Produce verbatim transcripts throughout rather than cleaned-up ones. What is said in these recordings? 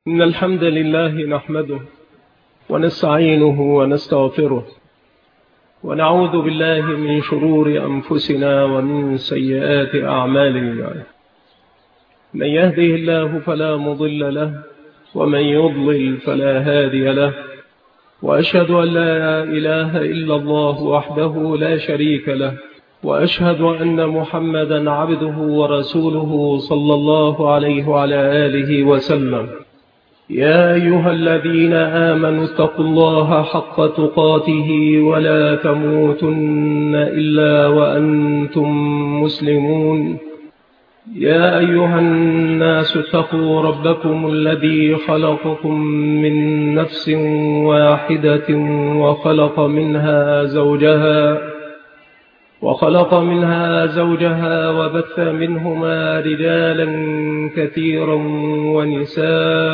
إن الحمد لله نحمده ونستعينه ونستغفره ونعوذ بالله من شرور أنفسنا ومن سيئات أعمالنا. من يهده الله فلا مضل له ومن يضلل فلا هادي له، وأشهد أن لا إله إلا الله وحده لا شريك له، وأشهد أن محمدا عبده ورسوله صلى الله عليه وعلى آله وسلم. يا أيها الذين آمنوا اتقوا الله حق تقاته ولا تموتن إلا وأنتم مسلمون. يا أيها الناس اتقوا ربكم الذي خلقكم من نفس واحدة وخلق منها زوجها وخلق منها زوجها وبث منهما رجالا كثيرا ونساء،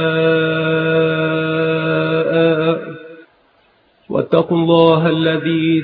واتقوا الله الذي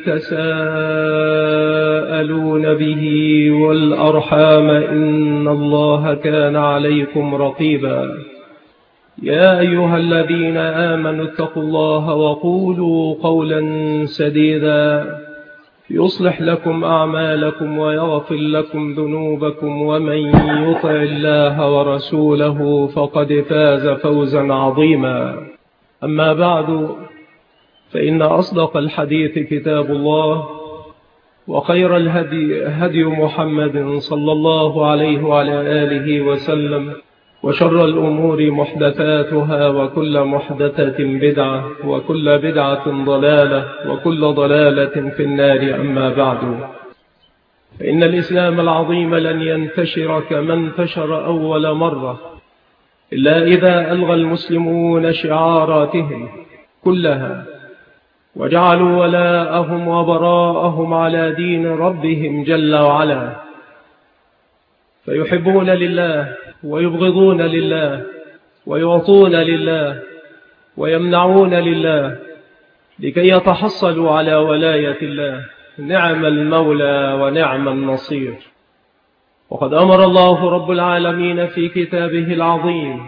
تساءلون به والأرحام إن الله كان عليكم رقيبا. يا أيها الذين آمنوا اتقوا الله وقولوا قولا سديدا يصلح لكم أعمالكم ويغفر لكم ذنوبكم، ومن يطع الله ورسوله فقد فاز فوزا عظيما. أما بعد، فإن أصدق الحديث كتاب الله، وخير الهدي هدي محمد صلى الله عليه وعلى آله وسلم، وشر الأمور محدثاتها، وكل محدثة بدعة، وكل بدعة ضلالة، وكل ضلالة في النار. أما بعد، فإن الإسلام العظيم لن ينتشر كما انتشر أول مرة إلا إذا ألغى المسلمون شعاراتهم كلها وجعلوا ولاءهم وبراءهم على دين ربهم جل وعلا، فيحبون لله ويبغضون لله ويعطون لله ويمنعون لله لكي يتحصلوا على ولاية الله. نعم المولى ونعم النصير. وقد أمر الله رب العالمين في كتابه العظيم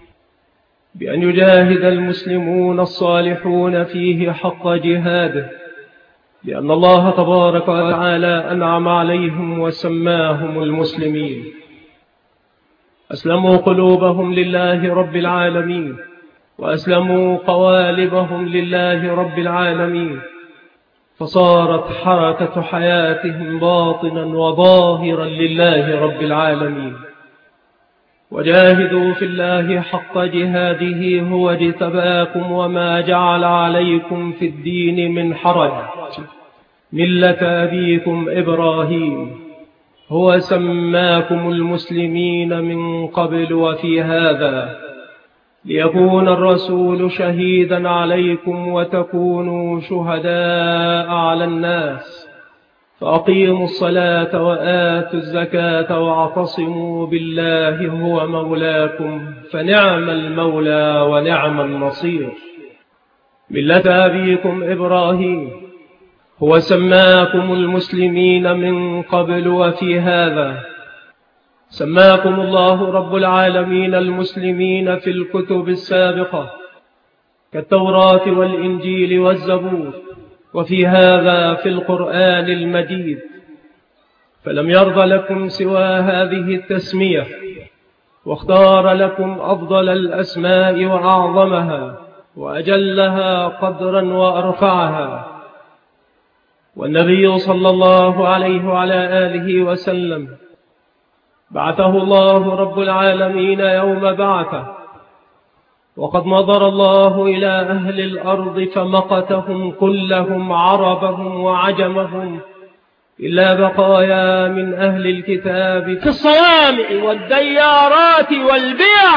بأن يجاهد المسلمون الصالحون فيه حق جهاده، لأن الله تبارك وتعالى أنعم عليهم وسماهم المسلمين. أسلموا قلوبهم لله رب العالمين، وأسلموا قوالبهم لله رب العالمين، فصارت حركة حياتهم باطنا وظاهرا لله رب العالمين. وجاهدوا في الله حق جهاده هو اجتباكم وما جعل عليكم في الدين من حرج، ملة أبيكم إبراهيم، هو سماكم المسلمين من قبل وفي هذا ليكون الرسول شهيدا عليكم وتكونوا شهداء على الناس. فأقيموا الصلاة وآتوا الزكاة واعتصموا بالله هو مولاكم، فنعم المولى ونعم النصير. ملة أبيكم إبراهيم، هو سماكم المسلمين من قبل وفي هذا سماكم الله رب العالمين المسلمين في الكتب السابقة كالتوراة والإنجيل والزبور، وفي هذا في القرآن المجيد، فلم يرض لكم سوى هذه التسمية، واختار لكم أفضل الأسماء وأعظمها وأجلها قدرا وأرفعها. والنبي صلى الله عليه وعلى آله وسلم بعثه الله رب العالمين يوم بعثه، وقد نظر الله إلى أهل الأرض فمقتهم كلهم عربهم وعجمهم إلا بقايا من أهل الكتاب في الصوامع والديارات والبيع،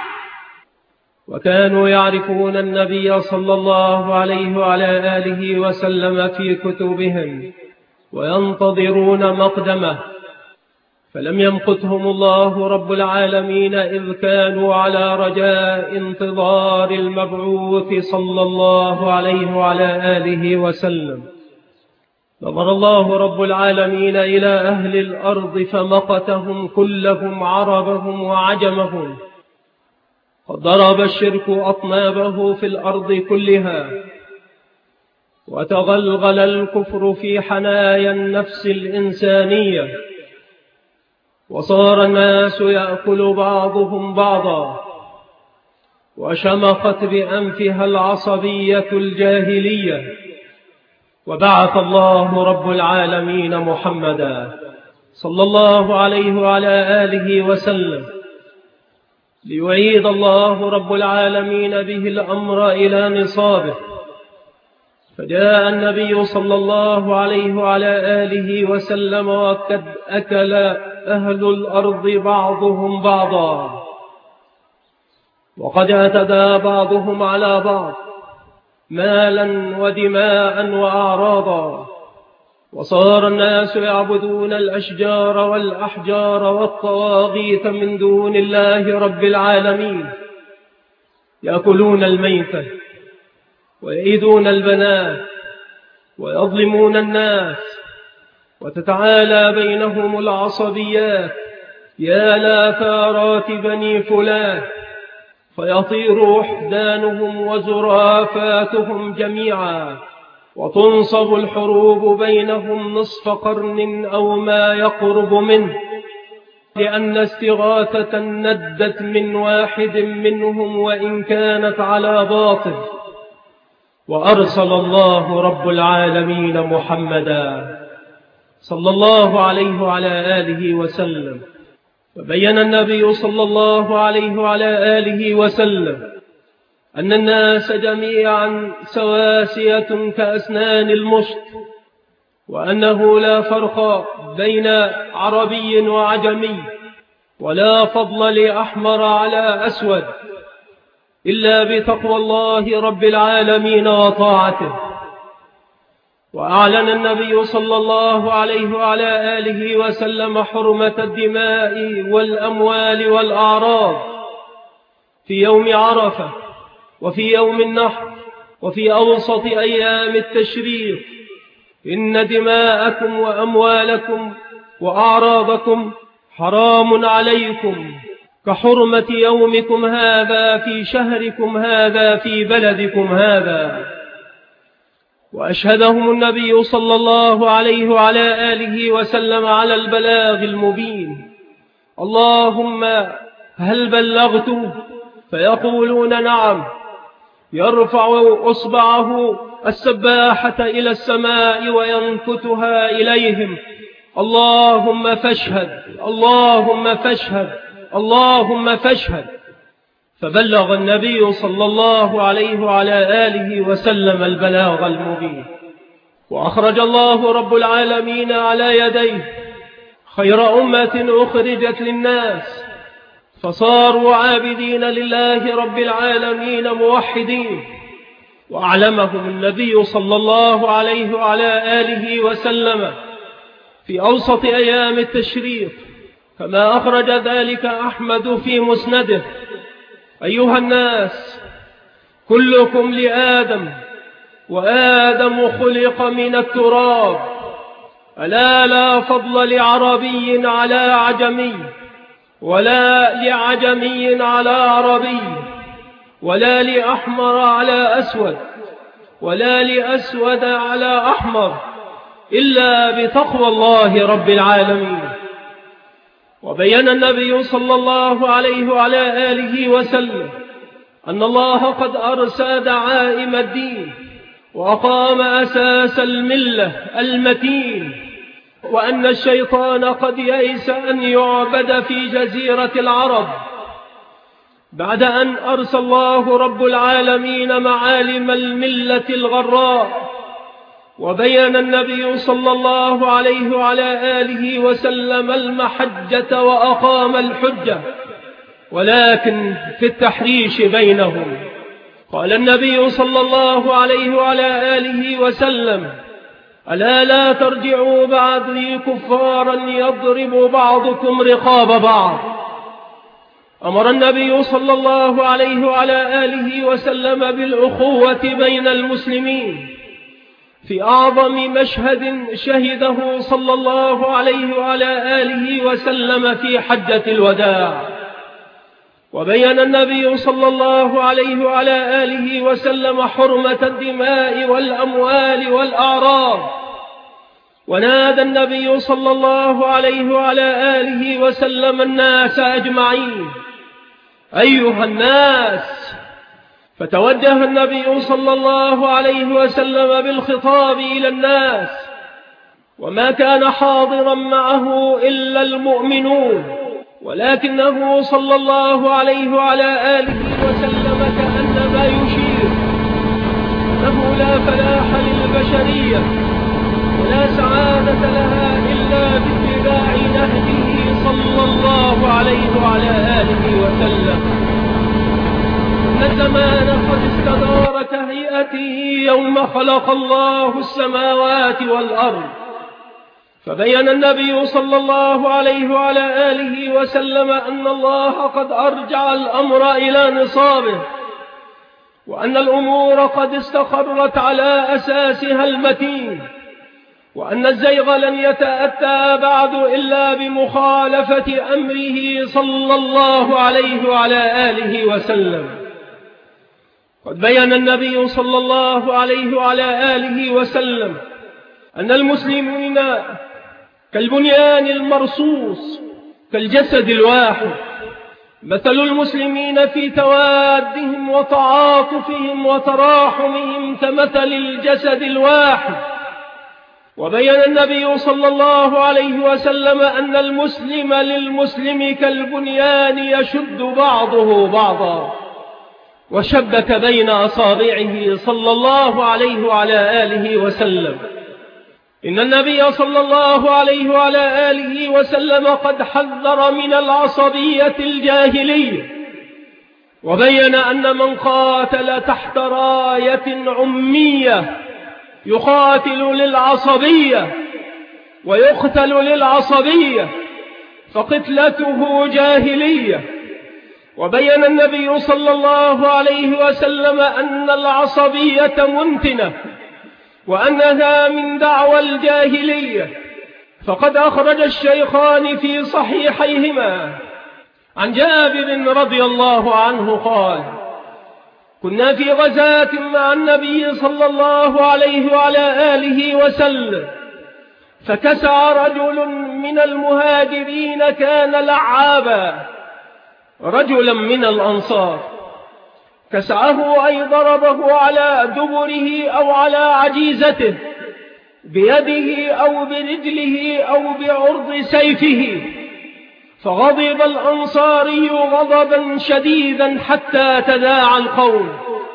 وكانوا يعرفون النبي صلى الله عليه وعلى آله وسلم في كتبهم وينتظرون مقدمه، فلم يمقتهم الله رب العالمين إذ كانوا على رجاء انتظار المبعوث صلى الله عليه وعلى آله وسلم. نظر الله رب العالمين إلى أهل الأرض فمقتهم كلهم عربهم وعجمهم قد ضرب الشرك أطنابه في الأرض كلها، وتغلغل الكفر في حنايا النفس الإنسانية، وصار الناس يأكل بعضهم بعضا، وشمخت بأنفها العصبية الجاهلية. وبعث الله رب العالمين محمدا صلى الله عليه وعلى آله وسلم ليعيد الله رب العالمين به الأمر إلى نصابه، فجاء النبي صلى الله عليه وعلى آله وسلم وقد أكل أهل الأرض بعضهم بعضا، وقد اعتدى بعضهم على بعض مالا ودماء وأعراضا، وصار الناس يعبدون الأشجار والأحجار والطواغيت من دون الله رب العالمين، يأكلون الميتة ويئدون البنات ويظلمون الناس، وتتعالى بينهم العصبيات، يا لا ثارات بني فلان، فيطير وحدانهم وزرافاتهم جميعا، وتنصب الحروب بينهم نصف قرن أو ما يقرب منه، لأن استغاثة ندت من واحد منهم وإن كانت على باطل. وأرسل الله رب العالمين محمدا صلى الله عليه وعلى آله وسلم، وبين النبي صلى الله عليه وعلى آله وسلم أن الناس جميعا سواسية كأسنان المشط، وأنه لا فرق بين عربي وعجمي، ولا فضل لأحمر على أسود، إلا بتقوى الله رب العالمين وطاعته. وأعلن النبي صلى الله عليه وعلى آله وسلم حرمة الدماء والأموال والأعراض في يوم عرفة، وفي يوم النحر، وفي أوسط أيام التشريق. إن دماءكم وأموالكم وأعراضكم حرام عليكم كحرمة يومكم هذا في شهركم هذا في بلدكم هذا. وأشهدهم النبي صلى الله عليه وعلى آله وسلم على البلاغ المبين. اللهم هل بلغت؟ فيقولون نعم. يرفع أصبعه السباحة إلى السماء وينكتها إليهم، اللهم فاشهد، اللهم فاشهد، اللهم فاشهد. فبلغ النبي صلى الله عليه وعلى آله وسلم البلاغ المبين. وأخرج الله رب العالمين على يديه خير أمة أخرجت للناس، فصاروا عابدين لله رب العالمين موحدين. وأعلمهم النبي صلى الله عليه وعلى آله وسلم في أوسط أيام التشريق، كما أخرج ذلك أحمد في مسنده: أيها الناس، كلكم لآدم، وآدم خلق من التراب، ألا لا فضل لعربي على عجمي، ولا لعجمي على عربي، ولا لأحمر على أسود، ولا لأسود على أحمر، إلا بتقوى الله رب العالمين. وبين النبي صلى الله عليه وعلى آله وسلم أن الله قد أرسى دعائم الدين، وأقام أساس الملة المتين، وأن الشيطان قد يئس أن يعبد في جزيرة العرب، بعد أن أرسى الله رب العالمين معالم الملة الغراء. وبين النبي صلى الله عليه وعلى آله وسلم المحجة وأقام الحجة، ولكن في التحريش بينهم. قال النبي صلى الله عليه وعلى آله وسلم: ألا لا ترجعوا بعدي كفارا يضرب بعضكم رقاب بعض. أمر النبي صلى الله عليه وعلى آله وسلم بالأخوة بين المسلمين في أعظم مشهد شهده صلى الله عليه وعلى آله وسلم في حجة الوداع. وبين النبي صلى الله عليه وعلى آله وسلم حرمة الدماء والأموال والأعراض. ونادى النبي صلى الله عليه وعلى آله وسلم الناس أجمعين: أيها الناس. فتوجه النبي صلى الله عليه وسلم بالخطاب إلى الناس، وما كان حاضرا معه إلا المؤمنون، ولكنه صلى الله عليه وعلى آله وسلم كأنما يشير أنه لا فلاح للبشرية ولا سعادة لها إلا باتباع نهجه صلى الله عليه وعلى آله وسلم. إن الزمان قد استدار كهيئته يوم خلق الله السماوات والأرض، فبين النبي صلى الله عليه وعلى آله وسلم أن الله قد أرجع الأمر إلى نصابه، وأن الأمور قد استقرت على أساسها المتين، وأن الزيغ لن يتأتى بعد إلا بمخالفة أمره صلى الله عليه وعلى آله وسلم. قد بين النبي صلى الله عليه وعلى آله وسلم أن المسلمين كالبنيان المرصوص كالجسد الواحد، مثل المسلمين في توادهم وتعاطفهم وتراحمهم كمثل الجسد الواحد. وبين النبي صلى الله عليه وسلم أن المسلم للمسلم كالبنيان يشد بعضه بعضا، وشبك بين أصابعه صلى الله عليه وعلى آله وسلم. إن النبي صلى الله عليه وعلى آله وسلم قد حذر من العصبية الجاهلية، وبين أن من قاتل تحت راية عمية يقاتل للعصبية ويقتل للعصبية فقتلته جاهلية. وبين النبي صلى الله عليه وسلم أن العصبية منتنة وأنها من دعوى الجاهلية، فقد أخرج الشيخان في صحيحيهما عن جابر رضي الله عنه قال: كنا في غزاة مع النبي صلى الله عليه وعلى آله وسلم، فكسع رجل من المهاجرين كان لعابا رجلا من الأنصار، كسعه أي ضربه على دبره أو على عجيزته بيده أو برجله أو بعرض سيفه، فغضب الأنصاري غضبا شديدا حتى تداعى القوم،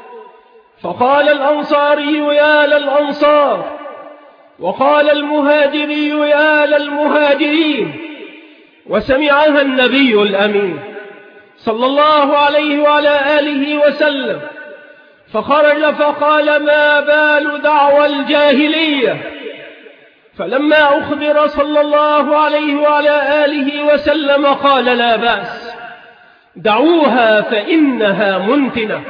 فقال الأنصاري: يا للأنصار، وقال المهاجري: يا للمهاجرين. وسمعها النبي الأمين صلى الله عليه وعلى آله وسلم، فخرج فقال: ما بال دعوى الجاهلية؟ فلما أخبر صلى الله عليه وعلى آله وسلم قال: لا بأس، دعوها فإنها منتنة.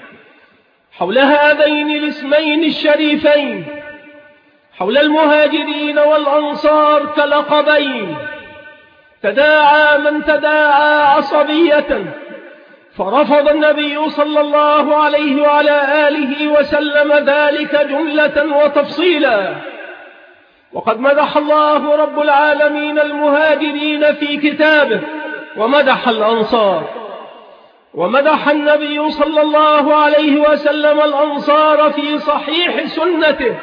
حول هذين الاسمين الشريفين، حول المهاجرين والأنصار كلقبين، تداعى من تداعى عصبية، فرفض النبي صلى الله عليه وعلى آله وسلم ذلك جملة وتفصيلا. وقد مدح الله رب العالمين المهاجرين في كتابه، ومدح الأنصار، ومدح النبي صلى الله عليه وسلم الأنصار في صحيح سنته،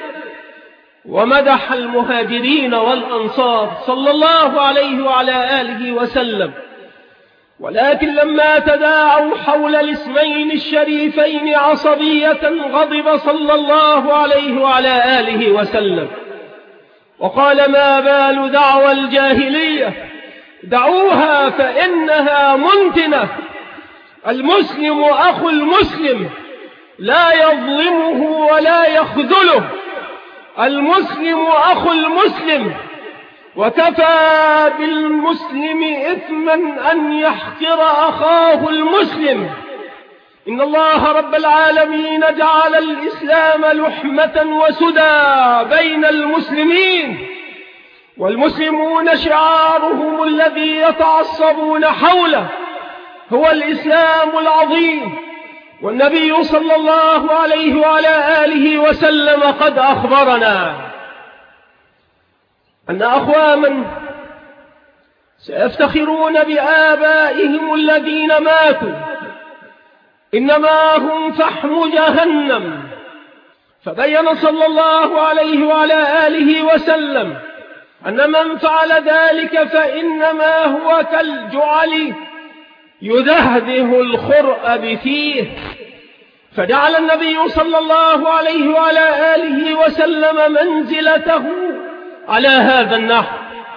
ومدح المهاجرين والأنصار صلى الله عليه وعلى آله وسلم. ولكن لما تداعوا حول الاسمين الشريفين عصبية غضب صلى الله عليه وعلى آله وسلم وقال: ما بال دعوى الجاهلية؟ دعوها فإنها منتنة. المسلم أخو المسلم، لا يظلمه ولا يخذله. المسلم أخو المسلم، وكفى بالمسلم إثما أن يحقر أخاه المسلم. إن الله رب العالمين جعل الإسلام لحمة وسدى بين المسلمين، والمسلمون شعارهم الذي يتعصبون حوله هو الإسلام العظيم. والنبي صلى الله عليه وعلى آله وسلم قد أخبرنا أن أقواما سيفتخرون بآبائهم الذين ماتوا إنما هم فحم جهنم. فبين صلى الله عليه وعلى آله وسلم أن من فعل ذلك فإنما هو كالجعل يدهده الخرء بفيه. فجعل النبي صلى الله عليه وعلى آله وسلم منزلته على هذا النحو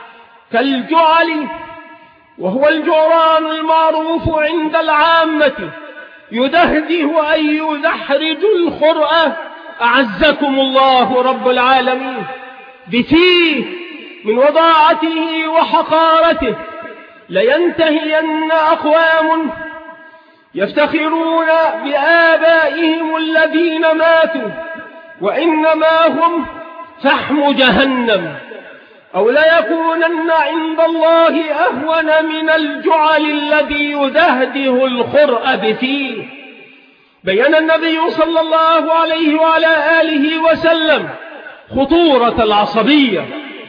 كالجعل، وهو الجعران المعروف عند العامة، يدهده أي يدحرج الخرء أعزكم الله رب العالمين بفيه من وضاعته وحقارته. لينتهين أقوام يفتخرون بآبائهم الذين ماتوا وإنما هم فحم جهنم، أو ليكونن عند الله أهون من الجعل الذي يدهده الخرء بفيه. بيّن النبي صلى الله عليه وعلى آله وسلم خطورة العصبية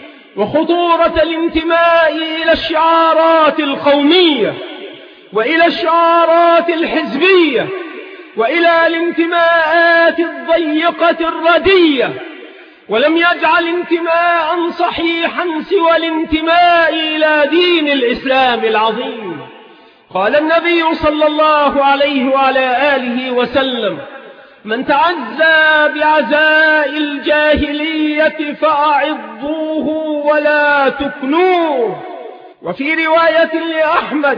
وخطورة الانتماء إلى الشعارات القومية وإلى الشعارات الحزبية وإلى الانتماءات الضيقة الردية، ولم يجعل انتماء صحيحا سوى الانتماء إلى دين الإسلام العظيم. قال النبي صلى الله عليه وعلى آله وسلم: من تعزى بعزاء الجاهلية فأعضوه ولا تكنوه. وفي رواية لأحمد: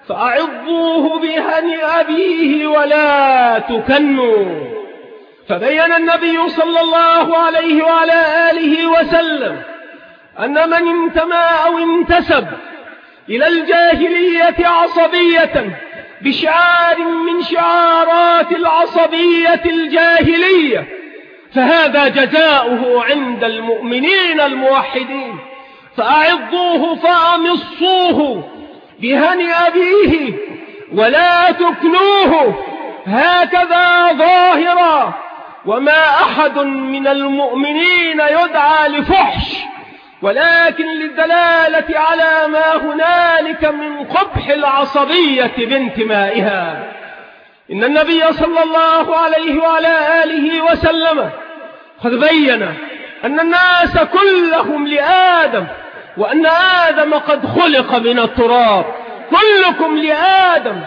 فأعضوه بهن أبيه ولا تكنوه. فبين النبي صلى الله عليه وعلى آله وسلم أن من انتمى أو انتسب إلى الجاهلية عصبية بشعار من شعارات العصبية الجاهلية فهذا جزاؤه عند المؤمنين الموحدين. فأعضوه فأمصوه بهن أبيه ولا تكنوه، هكذا ظاهرا. وما أحد من المؤمنين يدعى لفحش، ولكن للدلالة على ما هنالك من قبح العصبية بانتمائها. إن النبي صلى الله عليه وعلى آله وسلم قد بين أن الناس كلهم لآدم، وأن آدم قد خلق من التراب. كلكم لآدم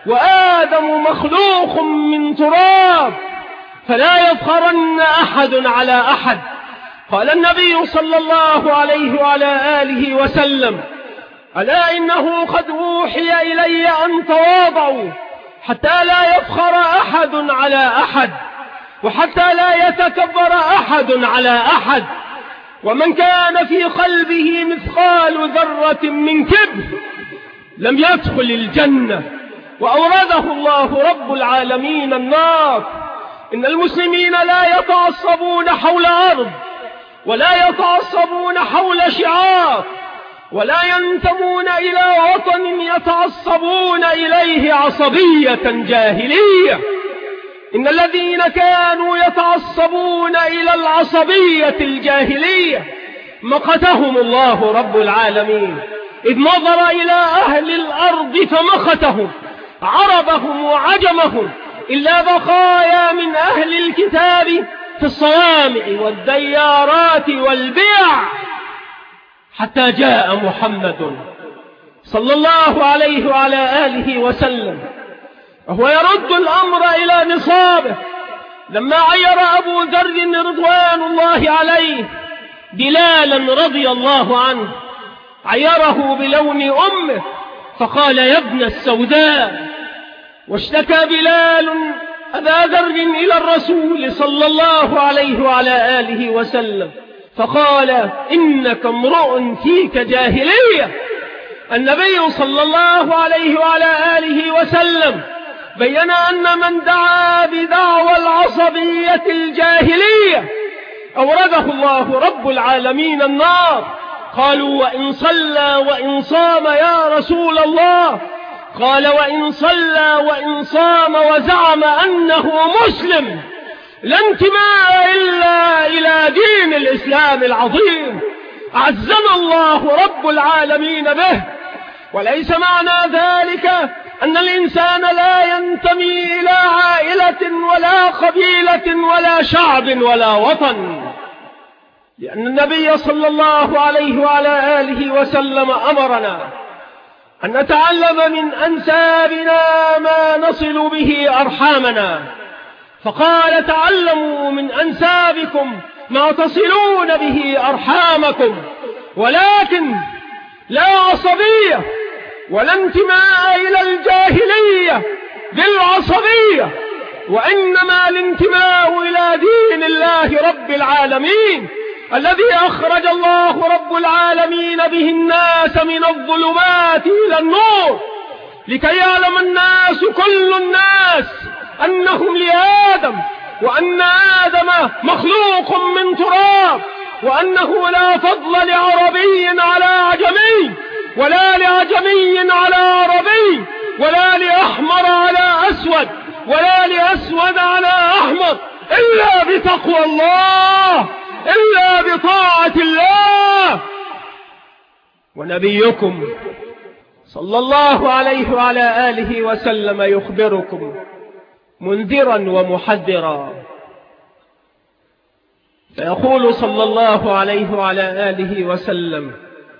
وآدم مخلوق من تراب، فلا يفخرن أحد على أحد. قال النبي صلى الله عليه وعلى آله وسلم: ألا إنه قد أوحي إلي أن تواضعوا حتى لا يفخر أحد على أحد، وحتى لا يتكبر أحد على أحد. ومن كان في قلبه مثقال ذرة من كبر لم يدخل الجنة، وأورده الله رب العالمين النار. إن المسلمين لا يتعصبون حول أرض، ولا يتعصبون حول شعار، ولا ينتمون إلى وطن يتعصبون إليه عصبية جاهلية. إن الذين كانوا يتعصبون إلى العصبية الجاهلية مقتهم الله رب العالمين، إذ نظر إلى أهل الأرض فمقتهم عربهم وعجمهم، إلا بقايا من أهل الكتاب في الصوامع والديارات والبيع، حتى جاء محمد صلى الله عليه وعلى آله وسلم وهو يرد الأمر إلى نصابه. لما عير أبو ذر رضوان الله عليه بلالا رضي الله عنه، عيره بلون أمه فقال: يا ابن السوداء. واشتكى بلال أبا ذر إلى الرسول صلى الله عليه وعلى آله وسلم فقال: إنك امرؤ فيك جاهلية. النبي صلى الله عليه وعلى آله وسلم بين أن من دعا بدعوى العصبية الجاهلية أورده الله رب العالمين النار. قالوا: وإن صلى وإن صام يا رسول الله؟ قال وإن صلى وإن صام وزعم أنه مسلم لا انتماء إلا إلى دين الإسلام العظيم أعزنا الله رب العالمين به. وليس معنى ذلك أن الإنسان لا ينتمي إلى عائلة ولا قبيلة ولا شعب ولا وطن، لأن النبي صلى الله عليه وعلى آله وسلم أمرنا أن نتعلم من أنسابنا ما نصل به أرحامنا، فقال تعلموا من أنسابكم ما تصلون به أرحامكم، ولكن لا عصبية ولا انتماء إلى الجاهلية بالعصبية، وإنما الانتماء إلى دين الله رب العالمين الذي أخرج الله رب العالمين به الناس من الظلمات إلى النور، لكي يعلم الناس كل الناس أنهم لآدم، وأن آدم مخلوق من تراب، وأنه لا فضل لعربي على عجمي، ولا لعجمي على عربي، ولا لأحمر على أسود، ولا لأسود على أحمر، إلا بتقوى الله، إلا بطاعة الله. ونبيكم صلى الله عليه وعلى آله وسلم يخبركم منذرا ومحذرا، فيقول صلى الله عليه وعلى آله وسلم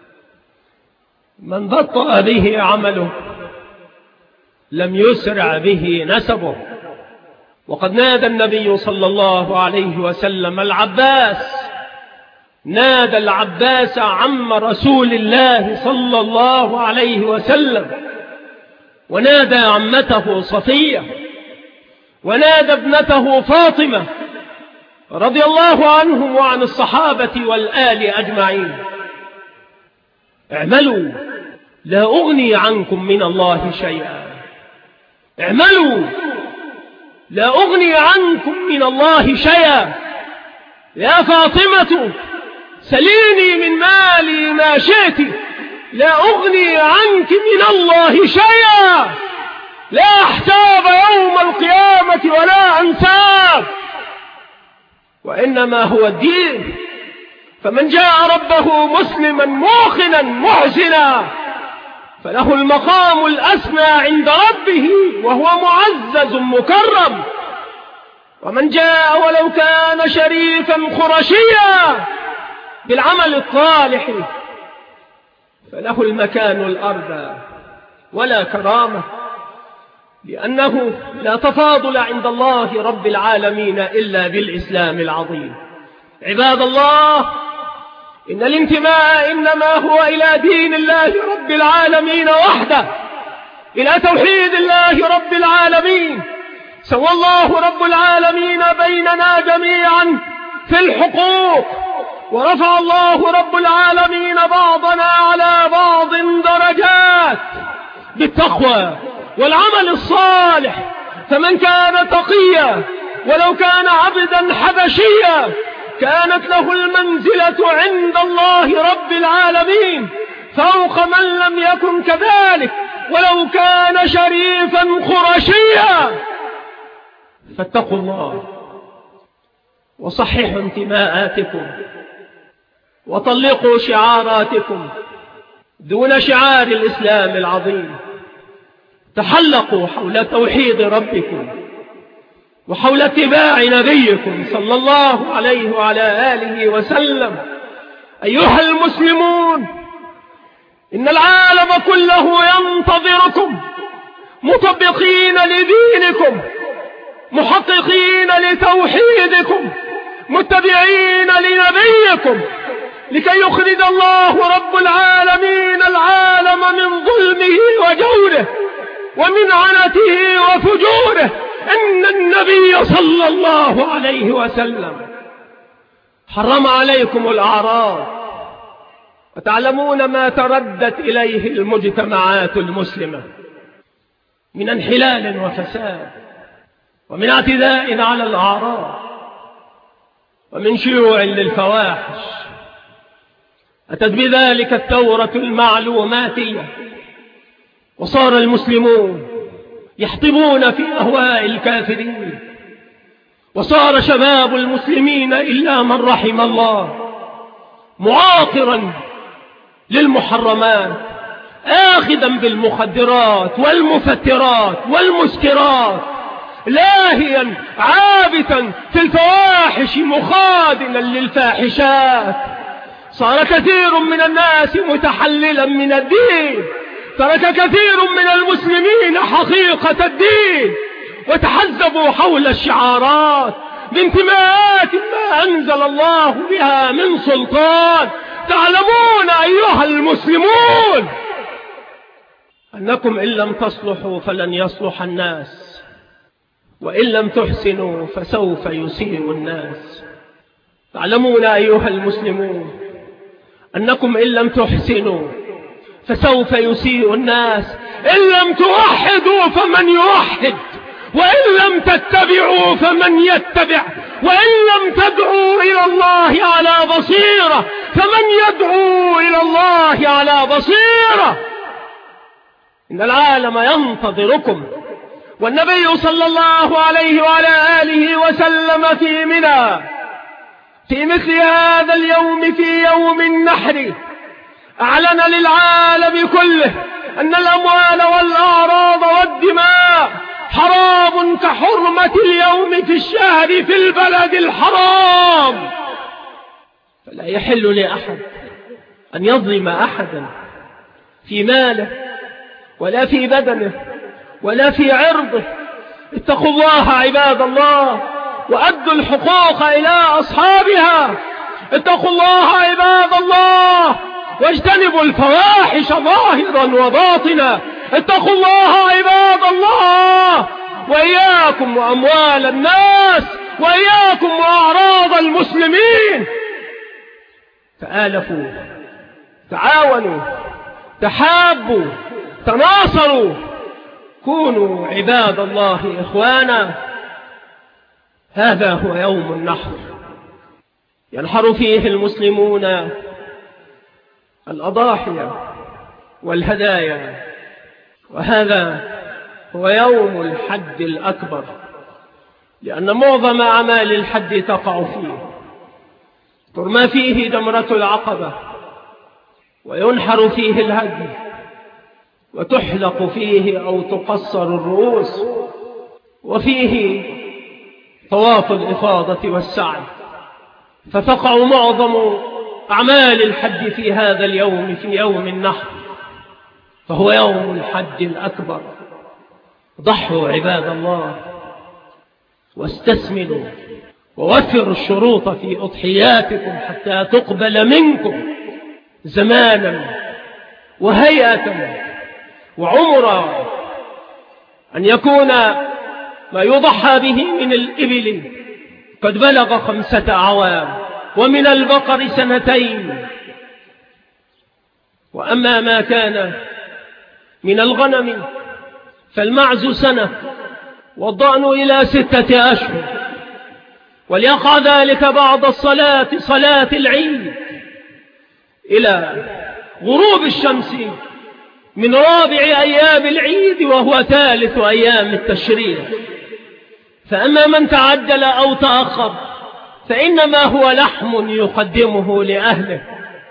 من بطأ به عمله لم يسرع به نسبه. وقد نادى النبي صلى الله عليه وسلم العباس، نادى العباس عم رسول الله صلى الله عليه وسلم، ونادى عمته صفية، ونادى ابنته فاطمة رضي الله عنهم وعن الصحابة والآل أجمعين، اعملوا لا أغني عنكم من الله شيئا، اعملوا لا أغني عنكم من الله شيئا. يا فاطمة سليني من مالي ما شئت، لا أغني عنك من الله شيئا، لا أحتاب يوم القيامة ولا أنساب، وإنما هو الدين. فمن جاء ربه مسلما موقنا محسنا فله المقام الأسمى عند ربه وهو معزز مكرم. ومن جاء ولو كان شريفا قرشيا بالعمل الصالح فله المكان الأرضى ولا كرامة، لأنه لا تفاضل عند الله رب العالمين إلا بالإسلام العظيم. عباد الله، إن الانتماء إنما هو إلى دين الله رب العالمين وحده، إلى توحيد الله رب العالمين. سوى الله رب العالمين بيننا جميعا في الحقوق، ورفع الله رب العالمين بعضنا على بعض درجات بالتقوى والعمل الصالح. فمن كان تقيا ولو كان عبدا حبشيا كانت له المنزلة عند الله رب العالمين فوق من لم يكن كذلك ولو كان شريفا قرشيا. فاتقوا الله وصححوا انتماءاتكم وطلقوا شعاراتكم دون شعار الإسلام العظيم. تحلقوا حول توحيد ربكم وحول اتباع نبيكم صلى الله عليه وعلى آله وسلم. أيها المسلمون، إن العالم كله ينتظركم مطبقين لدينكم، محققين لتوحيدكم، متبعين لنبيكم، لكي يخرج الله رب العالمين العالم من ظلمه وجوره ومن عنته وفجوره. إن النبي صلى الله عليه وسلم حرم عليكم الأعراض، وتعلمون ما تردت إليه المجتمعات المسلمة من انحلال وفساد، ومن اعتداء على الأعراض، ومن شيوع للفواحش. أتت بذلك الثورة المعلوماتية وصار المسلمون يحطمون في أهواء الكافرين، وصار شباب المسلمين إلا من رحم الله معاقرا للمحرمات، آخذا بالمخدرات والمفترات والمسكرات، لاهيا عابثا في الفواحش مخادنا للفاحشات. صار كثير من الناس متحللا من الدين، ترك كثير من المسلمين حقيقة الدين وتحزبوا حول الشعارات بانتماءات ما أنزل الله بها من سلطان. تعلمون أيها المسلمون أنكم إن لم تصلحوا فلن يصلح الناس، وإن لم تحسنوا فسوف يسيء الناس. تعلمون أيها المسلمون أنكم إن لم تحسنوا فسوف يسيء الناس، إن لم توحدوا فمن يوحد، وإن لم تتبعوا فمن يتبع، وإن لم تدعوا إلى الله على بصيرة فمن يدعو إلى الله على بصيرة. إن العالم ينتظركم، والنبي صلى الله عليه وعلى آله وسلم في منى في مثل هذا اليوم، في يوم النحر، أعلن للعالم كله أن الأموال والأعراض والدماء حرام كحرمة اليوم في الشهر في البلد الحرام. فلا يحل لأحد أن يظلم أحدا في ماله ولا في بدنه ولا في عرضه. اتقوا الله عباد الله وأدوا الحقوق إلى أصحابها. اتقوا الله عباد الله واجتنبوا الفواحش ظاهرا وباطنا. اتقوا الله عباد الله، وإياكم وأموال الناس، وإياكم وأعراض المسلمين. تآلفوا، تعاونوا، تحابوا، تناصروا، كونوا عباد الله إخوانا. هذا هو يوم النحر، ينحر فيه المسلمون الأضاحي والهدايا، وهذا هو يوم الحج الأكبر، لأن معظم أعمال الحج تقع فيه. ترمى فيه جمرة العقبة، وينحر فيه الهدي، وتحلق فيه أو تقصر الرؤوس، وفيه طواف الإفاضة والسعي. فتقع معظم أعمال الحج في هذا اليوم، في يوم النحر، فهو يوم الحج الأكبر. ضحوا عباد الله واستثمنوا ووفروا الشروط في أضحياتكم حتى تقبل منكم زمانا وهيئة وعمرا، أن يكون ما يضحى به من الإبل قد بلغ خمسة أعوام، ومن البقر سنتين. وأما ما كان من الغنم فالمعز سنة، والضأن إلى ستة أشهر. وليقع ذلك بعد الصلاة، صلاة العيد، إلى غروب الشمس من رابع أيام العيد، وهو ثالث أيام التشريق. فأما من تعجل أو تأخر فإنما هو لحم يقدمه لأهله.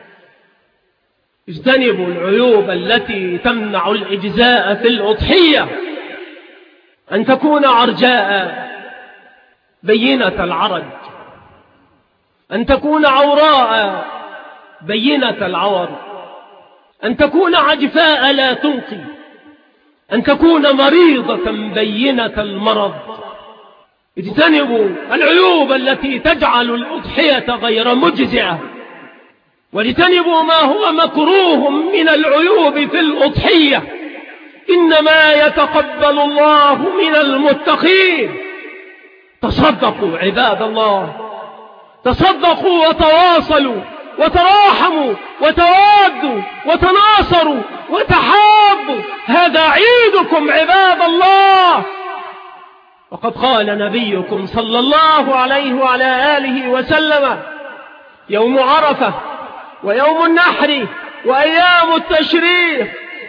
اجتنبوا العيوب التي تمنع الإجزاء في الأضحية، أن تكون عرجاء بينة العرج، أن تكون عوراء بينة العور، أن تكون عجفاء لا تنقي، أن تكون مريضة بينة المرض. اجتنبوا العيوب التي تجعل الأضحية غير مجزئة، واجتنبوا ما هو مكروه من العيوب في الأضحية. إنما يتقبل الله من المتقين. تصدقوا عباد الله، تصدقوا وتواصلوا وتراحموا وتوادوا وتناصروا وتحابوا. هذا عيدكم عباد الله. وقد قال نبيكم صلى الله عليه وعلى آله وسلم: يوم عرفة ويوم النحر وأيام التشريق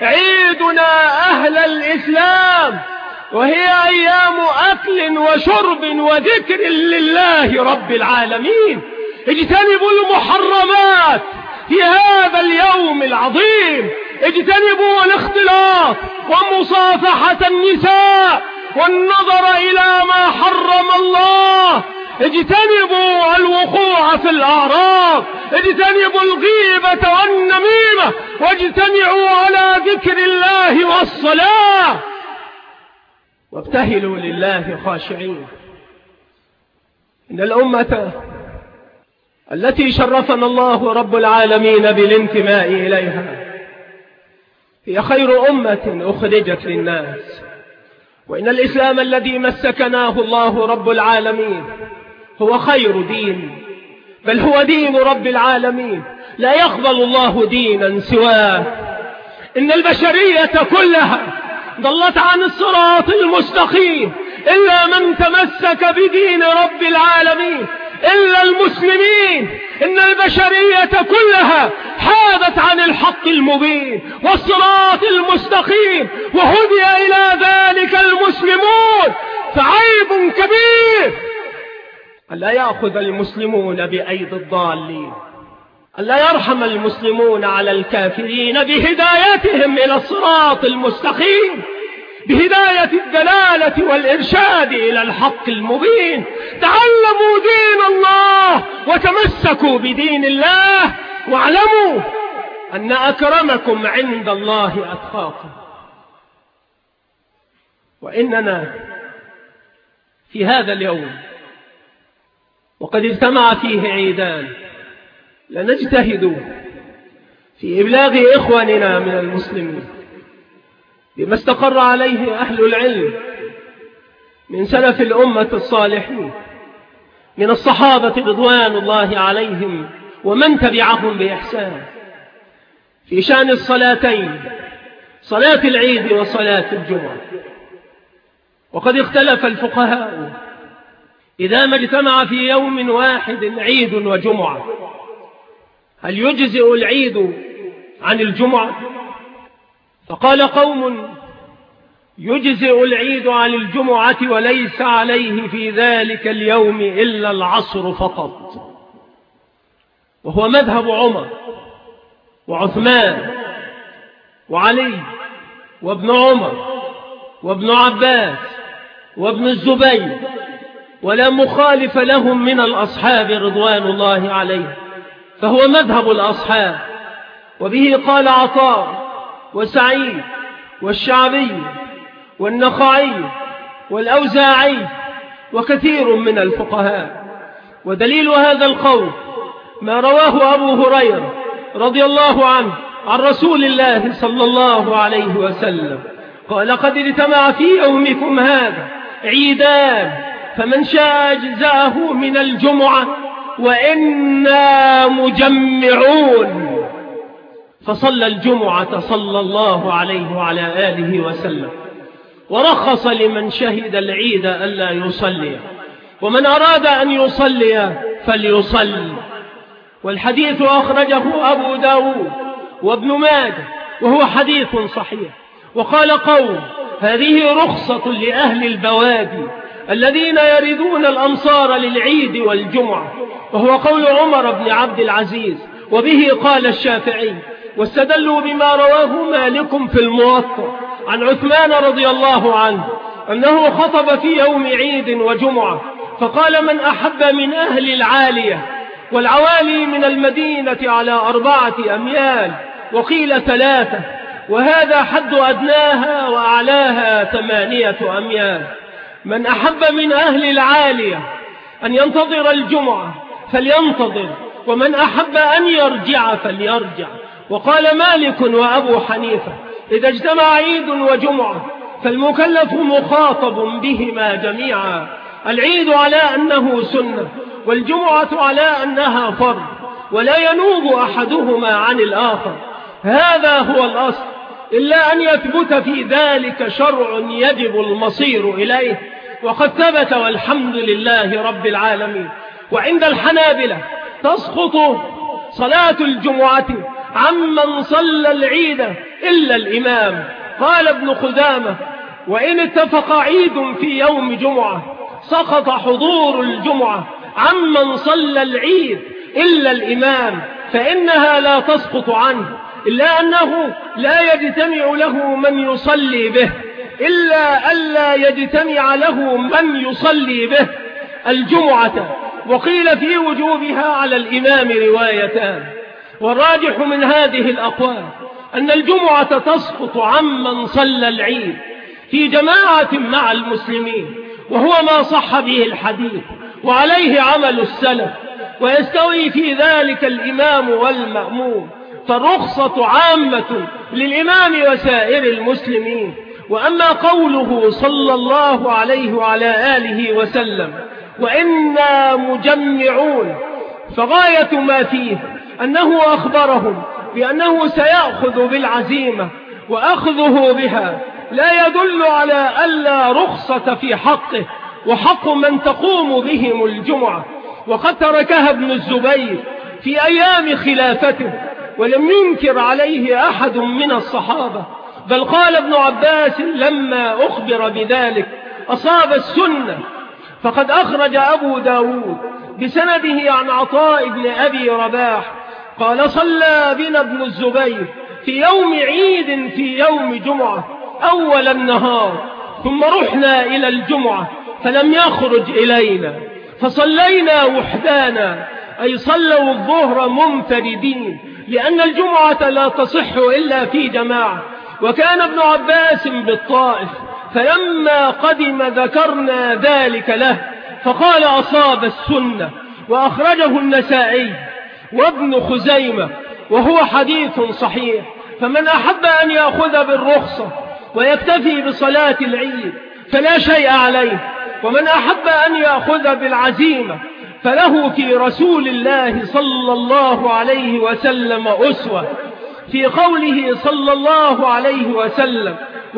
عيدنا أهل الإسلام، وهي أيام أكل وشرب وذكر لله رب العالمين. اجتنبوا المحرمات في هذا اليوم العظيم، اجتنبوا الاختلاط ومصافحة النساء والنظر إلى ما حرم الله، اجتنبوا الوقوع في الأعراض، اجتنبوا الغيبة والنميمة، واجتمعوا على ذكر الله والصلاة، وابتهلوا لله خاشعين. إن الأمة التي شرفنا الله رب العالمين بالانتماء إليها هي خير أمة أخرجت للناس، وإن الإسلام الذي مسكناه الله رب العالمين هو خير دين، بل هو دين رب العالمين، لا يقبل الله دينا سواه. إن البشرية كلها ضلت عن الصراط المستقيم إلا من تمسك بدين رب العالمين، إلا المسلمين. إن البشرية كلها حادت عن الحق المبين والصراط المستقيم، وهدي إلى ذلك المسلمون، فعيب كبير ألا يأخذ المسلمون بأيدي الضالين، ألا يرحم المسلمون على الكافرين بهدايتهم إلى الصراط المستقيم، بهداية الدلالة والإرشاد إلى الحق المبين. تعلموا دين الله وتمسكوا بدين الله، واعلموا أن أكرمكم عند الله أتقاكم. وإننا في هذا اليوم وقد اجتمع فيه عيدان لنجتهد في إبلاغ إخواننا من المسلمين بما استقر عليه أهل العلم من سلف الأمة الصالحين من الصحابة رضوان الله عليهم ومن تبعهم بإحسان في شأن الصلاتين، صلاة العيد وصلاة الجمعة. وقد اختلف الفقهاء إذا ما اجتمع في يوم واحد عيد وجمعة هل يجزئ العيد عن الجمعة؟ فقال قوم يجزئ العيد عن الجمعة وليس عليه في ذلك اليوم إلا العصر فقط، وهو مذهب عمر وعثمان وعلي وابن عمر وابن عباس وابن الزبير، ولا مخالف لهم من الأصحاب رضوان الله عليه، فهو مذهب الأصحاب. وبه قال عطاء وسعيد والشعبي والنخعي والأوزاعي وكثير من الفقهاء. ودليل هذا القول ما رواه أبو هريرة رضي الله عنه عن رسول الله صلى الله عليه وسلم قال قد اجتمع في يومكم هذا عيدان فمن شاء أجزأه من الجمعة وإنا مجمعون، فصلى الجمعة صلى الله عليه وعلى آله وسلم، ورخص لمن شهد العيد ألا يصلي، ومن أراد أن يصلي فليصلي. والحديث أخرجه أبو داود وابن ماجه وهو حديث صحيح. وقال قوم هذه رخصة لأهل البوادي الذين يردون الأمصار للعيد والجمعة، وهو قول عمر بن عبد العزيز. وبه قال الشافعي، واستدلوا بما رواه مالك في الموطأ عن عثمان رضي الله عنه أنه خطب في يوم عيد وجمعة فقال من أحب من أهل العالية، والعوالي من المدينة على أربعة أميال وقيل ثلاثة، وهذا حد أدناها وأعلاها ثمانية أميال، من أحب من أهل العالية أن ينتظر الجمعة فلينتظر، ومن أحب أن يرجع فليرجع. وقال مالك وأبو حنيفة إذا اجتمع عيد وجمعة فالمكلف مخاطب بهما جميعا، العيد على أنه سنة والجمعة على أنها فرض، ولا ينوب أحدهما عن الآخر، هذا هو الأصل، إلا أن يثبت في ذلك شرع يجب المصير إليه، وقد ثبت والحمد لله رب العالمين. وعند الحنابلة تسقط صلاة الجمعة عمن صلى العيد إلا الإمام. قال ابن خزامة: وإن اتفق عيد في يوم جمعة سقط حضور الجمعة عمن صلى العيد إلا الإمام، فإنها لا تسقط عنه، إلا أنه لا يجتمع له من يصلي به، إلا ألا يجتمع له من يصلي به الجمعة. وقيل في وجوبها على الإمام روايتان، والراجح من هذه الأقوال أن الجمعة تسقط عمن صلى العيد في جماعة مع المسلمين، وهو ما صح به الحديث وعليه عمل السلف، ويستوي في ذلك الإمام والمأموم، فالرخصة عامة للإمام وسائر المسلمين. وأما قوله صلى الله عليه وعلى آله وسلم: وإنا مجمعون، فغاية ما فيه أنه أخبرهم بأنه سيأخذ بالعزيمة، وأخذه بها لا يدل على ألا رخصة في حقه وحق من تقوم بهم الجمعة. وقد تركها ابن الزبير في أيام خلافته، ولم ينكر عليه أحد من الصحابة، بل قال ابن عباس لما أخبر بذلك: أصاب السنة. فقد أخرج أبو داود بسنده عن عطاء بن أبي رباح قال: صلى بنا ابن الزبير في يوم عيد في يوم جمعة أول النهار، ثم رحنا إلى الجمعة فلم يخرج إلينا، فصلينا وحدانا، أي صلوا الظهر منفردين، لأن الجمعة لا تصح إلا في جماعة. وكان ابن عباس بالطائف، فلما قدم ذكرنا ذلك له فقال: أصاب السنة. وأخرجه النسائي وابن خزيمة، وهو حديث صحيح. فمن أحب أن يأخذ بالرخصة ويكتفي بصلاة العيد فلا شيء عليه، ومن أحب أن يأخذ بالعزيمة فله في رسول الله صلى الله عليه وسلم أسوة، في قوله صلى الله عليه وسلم: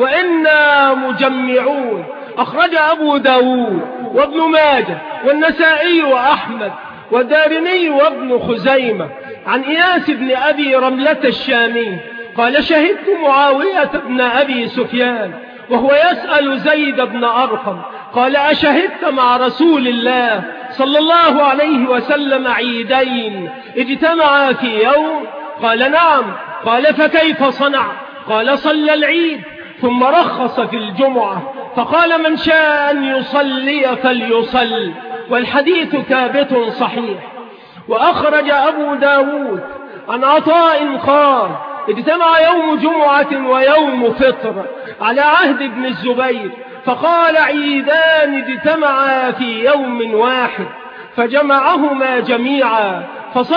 وإنا مجمعون. أخرج أبو داود وابن ماجه والنسائي وأحمد والدارمي وابن خزيمة عن إياس بن أبي رملة الشامي قال: شهدت معاوية بن أبي سفيان وهو يسأل زيد بن أرقم قال: أشهدت مع رسول الله صلى الله عليه وسلم عيدين اجتمعا في يوم؟ قال: نعم. قال: فكيف صنع؟ قال: صلى العيد ثم رخص في الجمعة، فقال: من شاء أن يصلي فليصل. والحديث ثابت صحيح. وأخرج أبو داود عن عطاء قال: اجتمع يوم جمعة ويوم فطر على عهد ابن الزبير، فقال: عيدان اجتمعا في يوم واحد، فجمعهما جميعا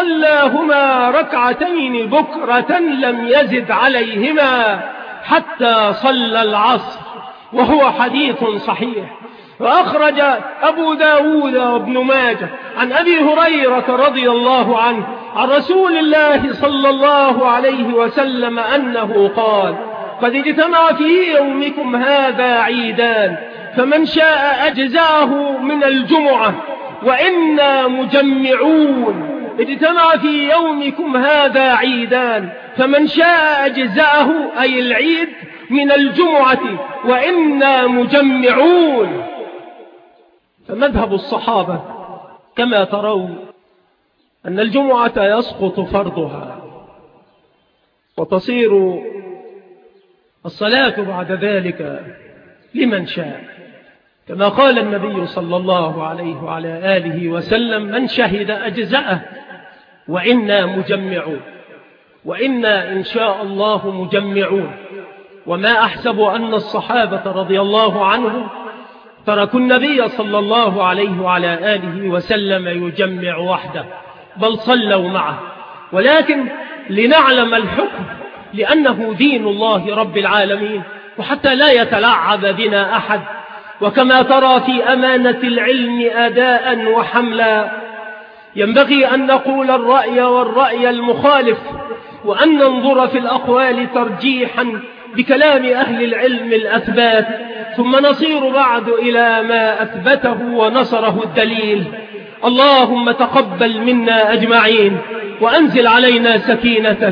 فصلاهما ركعتين بكرة لم يزد عليهما حتى صلى العصر، وهو حديث صحيح. وأخرج أبو داود وابن ماجه عن أبي هريرة رضي الله عنه عن رسول الله صلى الله عليه وسلم أنه قال: قد اجتمع في يومكم هذا عيدان، فمن شاء أجزاه من الجمعة، وإنا مجمعون. اجتمع في يومكم هذا عيدان، فمن شاء أجزاه أي العيد من الجمعة، وإنا مجمعون. فمذهب الصحابة كما ترون أن الجمعة يسقط فرضها، وتصير الصلاة بعد ذلك لمن شاء، كما قال النبي صلى الله عليه وعلى آله وسلم: من شهد أجزأه، وإنا مجمعون. وإنا إن شاء الله مجمعون. وما أحسب أن الصحابة رضي الله عنهم تركوا النبي صلى الله عليه وعلى آله وسلم يجمع وحده، بل صلوا معه، ولكن لنعلم الحكم، لأنه دين الله رب العالمين، وحتى لا يتلعب بنا أحد. وكما ترى في أمانة العلم أداء وحملا، ينبغي أن نقول الرأي والرأي المخالف، وأن ننظر في الأقوال ترجيحا بكلام أهل العلم الأثبات، ثم نصير بعد إلى ما أثبته ونصره الدليل. اللهم تقبل منا أجمعين، وأنزل علينا سكينتك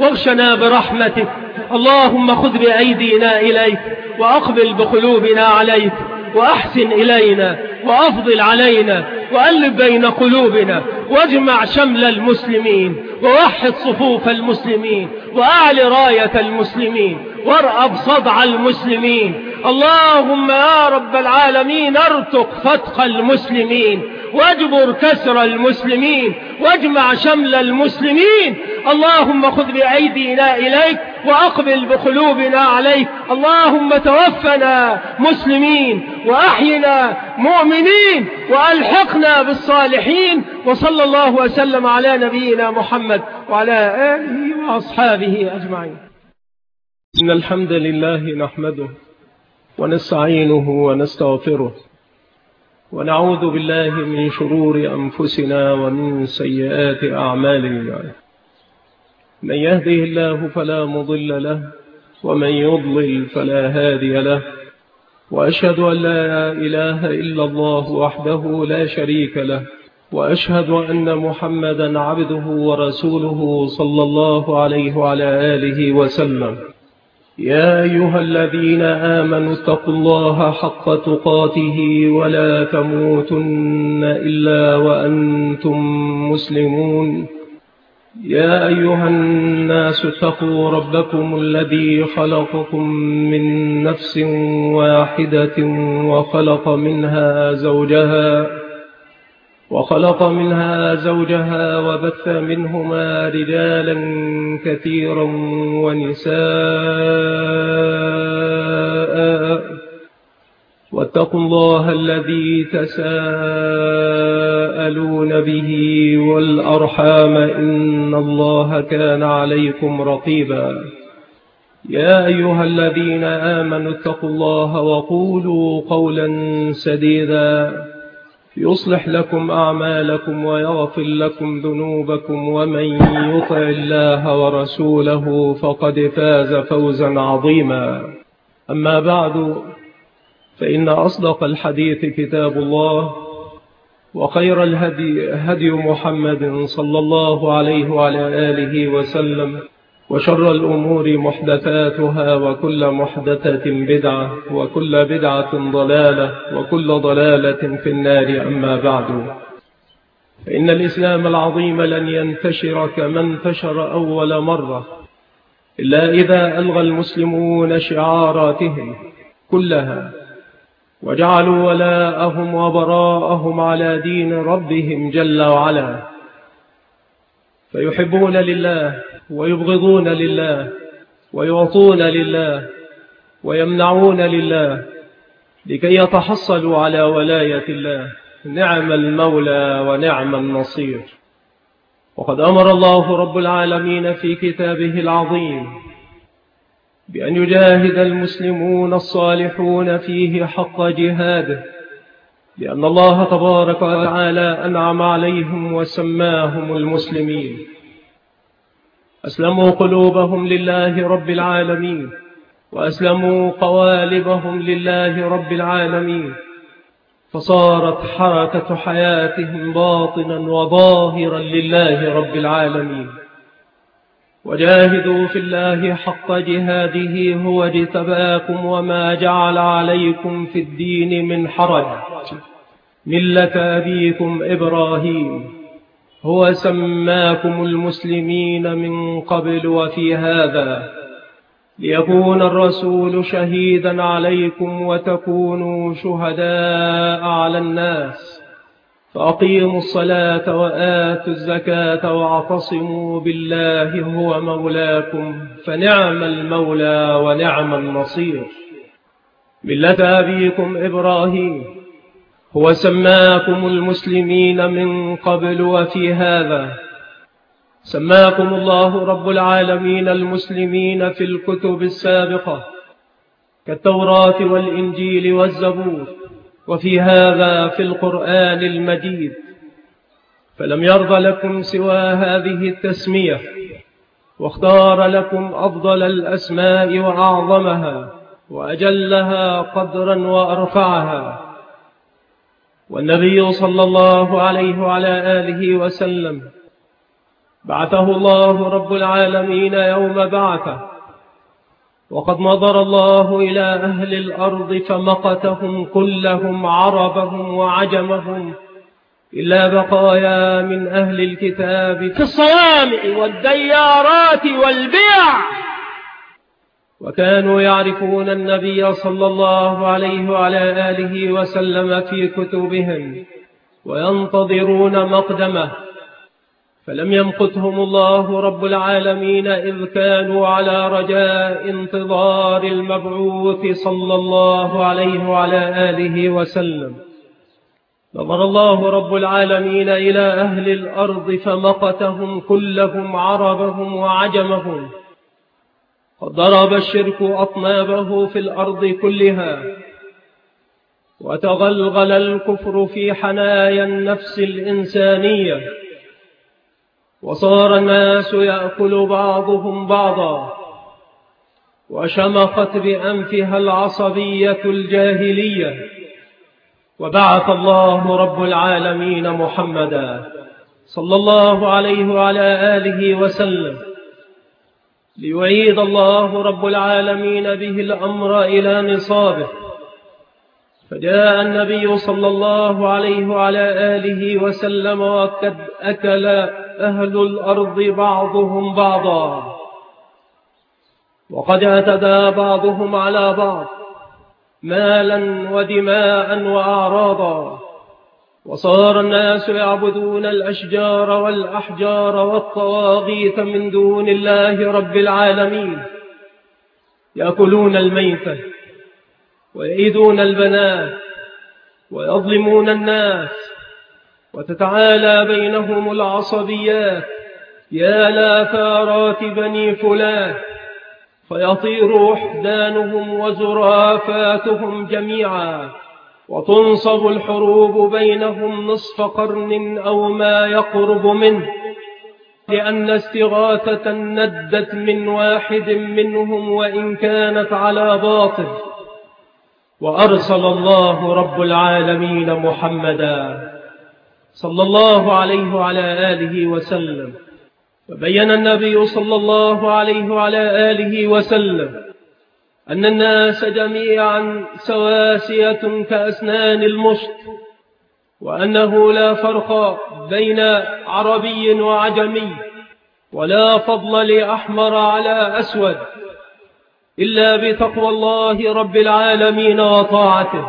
واغشنا برحمتك. اللهم خذ بأيدينا إليك وأقبل بقلوبنا عليك، وأحسن إلينا وأفضل علينا، وألف بين قلوبنا، واجمع شمل المسلمين، ووحد صفوف المسلمين، وأعل راية المسلمين، وارأب صدع المسلمين. اللهم يا رب العالمين ارتق فتق المسلمين، واجبر كسر المسلمين، واجمع شمل المسلمين. اللهم خذ بأيدينا إليك وأقبل بقلوبنا عليك. اللهم توفنا مسلمين وأحينا مؤمنين وألحقنا بالصالحين. وصلى الله وسلم على نبينا محمد وعلى آله وأصحابه أجمعين. إن الحمد لله نحمده ونستعينه ونستغفره، ونعوذ بالله من شرور أنفسنا ومن سيئات أعمالنا. من يهده الله فلا مضل له، ومن يضلل فلا هادي له. وأشهد أن لا إله إلا الله وحده لا شريك له، وأشهد أن محمدا عبده ورسوله صلى الله عليه وعلى آله وسلم. يا أيها الذين آمنوا اتقوا الله حق تقاته ولا تموتن إلا وأنتم مسلمون. يا أيها الناس اتقوا ربكم الذي خلقكم من نفس واحدة وخلق منها زوجها وخلق منها زوجها وبث منهما رجالا كثيرا ونساء، واتقوا الله الذي تساءلون به والأرحام إن الله كان عليكم رقيبا. يا أيها الذين آمنوا اتقوا الله وقولوا قولا سديدا يصلح لكم أعمالكم ويغفر لكم ذنوبكم، ومن يطع الله ورسوله فقد فاز فوزا عظيما. أما بعد، فإن أصدق الحديث كتاب الله، وخير الهدي هدي محمد صلى الله عليه وعلى آله وسلم، وشر الأمور محدثاتها، وكل محدثة بدعة، وكل بدعة ضلالة، وكل ضلالة في النار. أما بعد، فإن الإسلام العظيم لن ينتشر كما انتشر أول مرة إلا إذا ألغى المسلمون شعاراتهم كلها، وجعلوا ولاءهم وبراءهم على دين ربهم جل وعلا، فيحبون لله ويبغضون لله، ويعطون لله ويمنعون لله، لكي يتحصلوا على ولاية الله. نعم المولى ونعم النصير. وقد أمر الله رب العالمين في كتابه العظيم بأن يجاهد المسلمون الصالحون فيه حق جهاده، لأن الله تبارك وتعالى أنعم عليهم وسماهم المسلمين. أسلموا قلوبهم لله رب العالمين، وأسلموا قوالبهم لله رب العالمين، فصارت حركة حياتهم باطنا وظاهرا لله رب العالمين. وجاهدوا في الله حق جهاده هو اجتباكم وما جعل عليكم في الدين من حرج، ملة أبيكم إبراهيم، هو سماكم المسلمين من قبل وفي هذا، ليكون الرسول شهيدا عليكم وتكونوا شهداء على الناس. فأقيموا الصلاة وآتوا الزكاة واعتصموا بالله هو مولاكم، فنعم المولى ونعم النصير. ملة أبيكم إبراهيم، هو سماكم المسلمين من قبل وفي هذا. سماكم الله رب العالمين المسلمين في الكتب السابقة كالتوراة والإنجيل والزبور، وفي هذا في القرآن المجيد، فلم يرضى لكم سوى هذه التسمية، واختار لكم أفضل الأسماء وأعظمها وأجلها قدرا وأرفعها. والنبي صلى الله عليه وعلى آله وسلم بعثه الله رب العالمين يوم بعثه، وقد نظر الله إلى أهل الأرض فمقتهم كلهم عربهم وعجمهم إلا بقايا من أهل الكتاب في الصوامع والديارات والبيع، وكانوا يعرفون النبي صلى الله عليه وعلى آله وسلم في كتبهم وينتظرون مقدمه، فلم يمقتهم الله رب العالمين إذ كانوا على رجاء انتظار المبعوث صلى الله عليه وعلى آله وسلم. نظر الله رب العالمين إلى أهل الأرض فمقتهم كلهم عربهم وعجمهم. قد ضرب الشرك أطنابه في الأرض كلها، وتغلغل الكفر في حنايا النفس الإنسانية، وصار الناس يأكل بعضهم بعضا، وشمخت بأنفها العصبية الجاهلية. وبعث الله رب العالمين محمدا صلى الله عليه وعلى آله وسلم ليعيد الله رب العالمين به الأمر إلى نصابه، فجاء النبي صلى الله عليه وعلى آله وسلم وقد أكل أهل الأرض بعضهم بعضا، وقد اعتدى بعضهم على بعض مالا ودماء وأعراضا، وصار الناس يعبدون الأشجار والأحجار والطواغيت من دون الله رب العالمين، يأكلون الميتة ويئدون البنات ويظلمون الناس، وتتعالى بينهم العصبيات، يا لا ثارات بني فلان، فيطير وحدانهم وزرافاتهم جميعا، وتنصب الحروب بينهم نصف قرن أو ما يقرب منه، لأن استغاثة ندت من واحد منهم وإن كانت على باطل. وأرسل الله رب العالمين محمدا صلى الله عليه وعلى آله وسلم، فبين النبي صلى الله عليه وعلى آله وسلم أن الناس جميعا سواسية كأسنان المشط، وأنه لا فرق بين عربي وعجمي، ولا فضل لأحمر على أسود، إلا بتقوى الله رب العالمين وطاعته.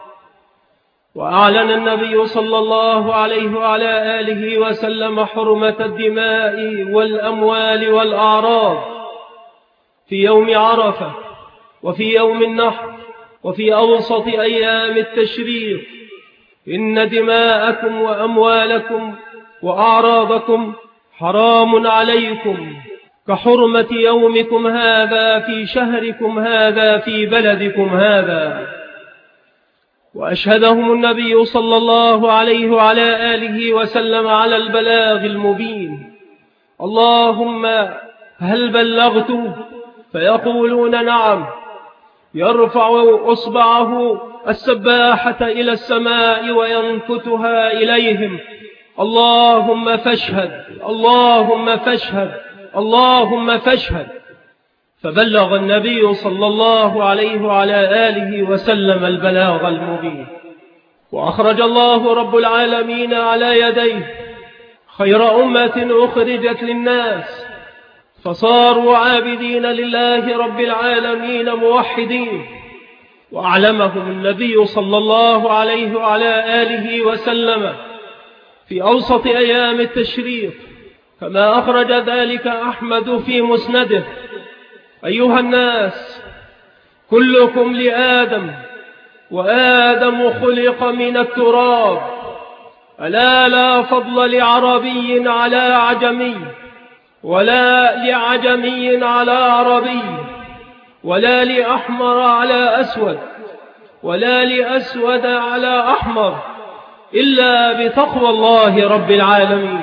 وأعلن النبي صلى الله عليه وعلى آله وسلم حرمة الدماء والأموال والأعراض في يوم عرفة وفي يوم النحر وفي أوسط أيام التشريق. إن دماءكم وأموالكم وأعراضكم حرام عليكم كحرمة يومكم هذا في شهركم هذا في بلدكم هذا. وأشهدهم النبي صلى الله عليه وعلى آله وسلم على البلاغ المبين. اللهم هل بلغت؟ فيقولون نعم. يرفع أصبعه السباحة إلى السماء وينكتها إليهم. اللهم فاشهد، اللهم فاشهد، اللهم فاشهد. فبلغ النبي صلى الله عليه وعلى آله وسلم البلاغ المبين. وأخرج الله رب العالمين على يديه خير أمة أخرجت للناس، فصاروا عابدين لله رب العالمين موحدين. وأعلمهم النبي صلى الله عليه وعلى آله وسلم في أوسط أيام التشريق كما أخرج ذلك أحمد في مسنده: أيها الناس، كلكم لآدم، وآدم خلق من التراب، ألا لا فضل لعربي على عجمي، ولا لعجمي على عربي، ولا لأحمر على أسود، ولا لأسود على أحمر، إلا بتقوى الله رب العالمين.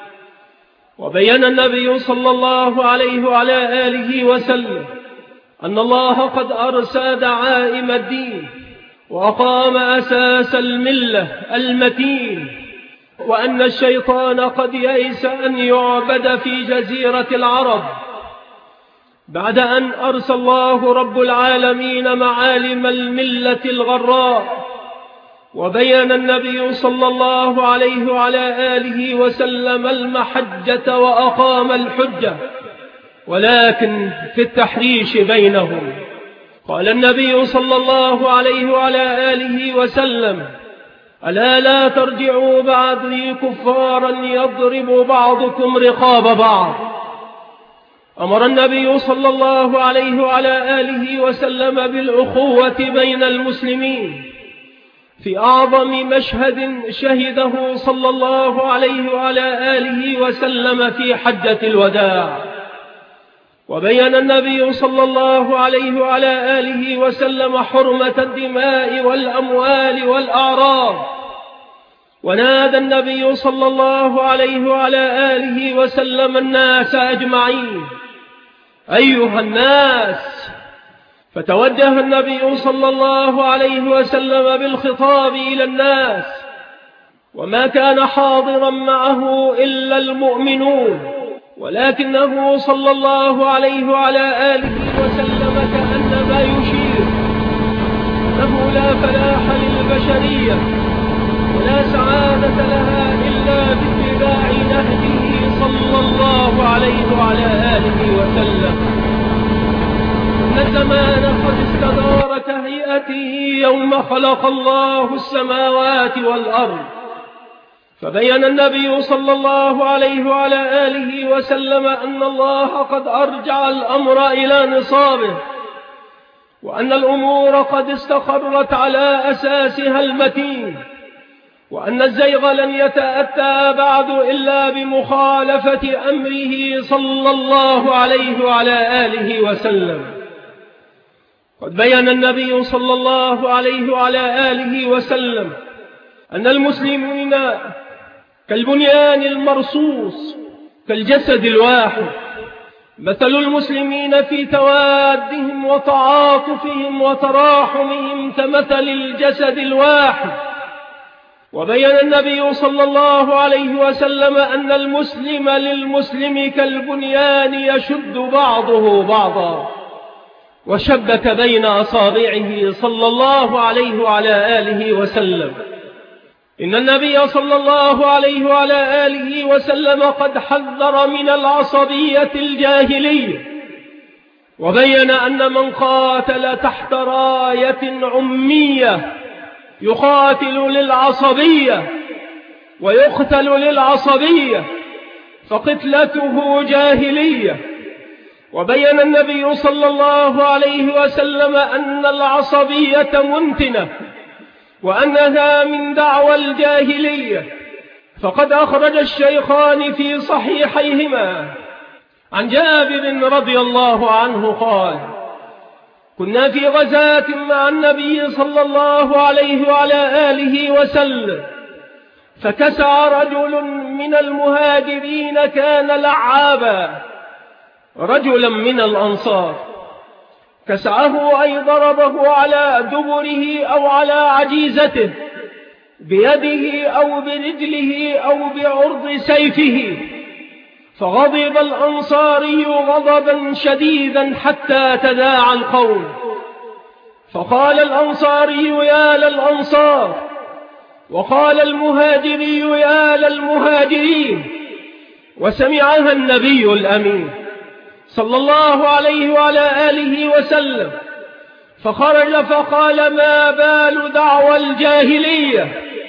وبين النبي صلى الله عليه وعلى آله وسلم أن الله قد أرسى دعائم الدين وأقام أساس الملة المتين، وأن الشيطان قد يئس أن يعبد في جزيرة العرب بعد أن أرسى الله رب العالمين معالم الملة الغراء، وبين النبي صلى الله عليه وعلى آله وسلم المحجة وأقام الحجة، ولكن في التحريش بينهم قال النبي صلى الله عليه وعلى آله وسلم: ألا لا ترجعوا بعدي كفارا يضرب بعضكم رقاب بعض. أمر النبي صلى الله عليه وعلى آله وسلم بالأخوة بين المسلمين في أعظم مشهد شهده صلى الله عليه وعلى آله وسلم في حجة الوداع. وبين النبي صلى الله عليه وعلى آله وسلم حرمة الدماء والأموال والأعراض، ونادى النبي صلى الله عليه وعلى آله وسلم الناس أجمعين: أيها الناس. فتوجه النبي صلى الله عليه وسلم بالخطاب إلى الناس، وما كان حاضرا معه إلا المؤمنون، ولكنه صلى الله عليه وعلى آله وسلم كأنما يشير أنه لا فلاح للبشرية ولا سعادة لها إلا باتباع نهجه صلى الله عليه وعلى آله وسلم. إن الزمان قد استدار كهيئته يوم خلق الله السماوات والأرض، فبين النبي صلى الله عليه وعلى آله وسلم أن الله قد أرجع الأمر إلى نصابه، وأن الأمور قد استقرت على أساسها المتين، وأن الزيغ لن يتأتى بعد إلا بمخالفة أمره صلى الله عليه وعلى آله وسلم. قد بين النبي صلى الله عليه وعلى آله وسلم أن المسلمين كالبنيان المرصوص كالجسد الواحد، مثل المسلمين في توادهم وتعاطفهم وتراحمهم كمثل الجسد الواحد. وبين النبي صلى الله عليه وسلم أن المسلم للمسلم كالبنيان يشد بعضه بعضا، وشبك بين أصابعه صلى الله عليه وعلى آله وسلم. إن النبي صلى الله عليه وعلى آله وسلم قد حذر من العصبية الجاهلية، وبين أن من قاتل تحت راية عمية يقاتل للعصبية ويقتل للعصبية، فقتلته جاهلية. وبين النبي صلى الله عليه وسلم أن العصبية منتنة، وأنها من دعوى الجاهلية. فقد أخرج الشيخان في صحيحيهما عن جابر رضي الله عنه قال: كنا في غزاة مع النبي صلى الله عليه وعلى آله وسلم، فكسع رجل من المهاجرين كان لعابا رجلا من الأنصار، كسعه أي ضربه على دبره أو على عجيزته بيده أو برجله أو بعرض سيفه، فغضب الأنصاري غضبا شديدا حتى تداعى القوم، فقال الأنصاري: يا للأنصار، وقال المهاجري: يا للمهاجرين. وسمعها النبي الأمين صلى الله عليه وعلى آله وسلم، فخرج فقال: ما بال دعوى الجاهلية؟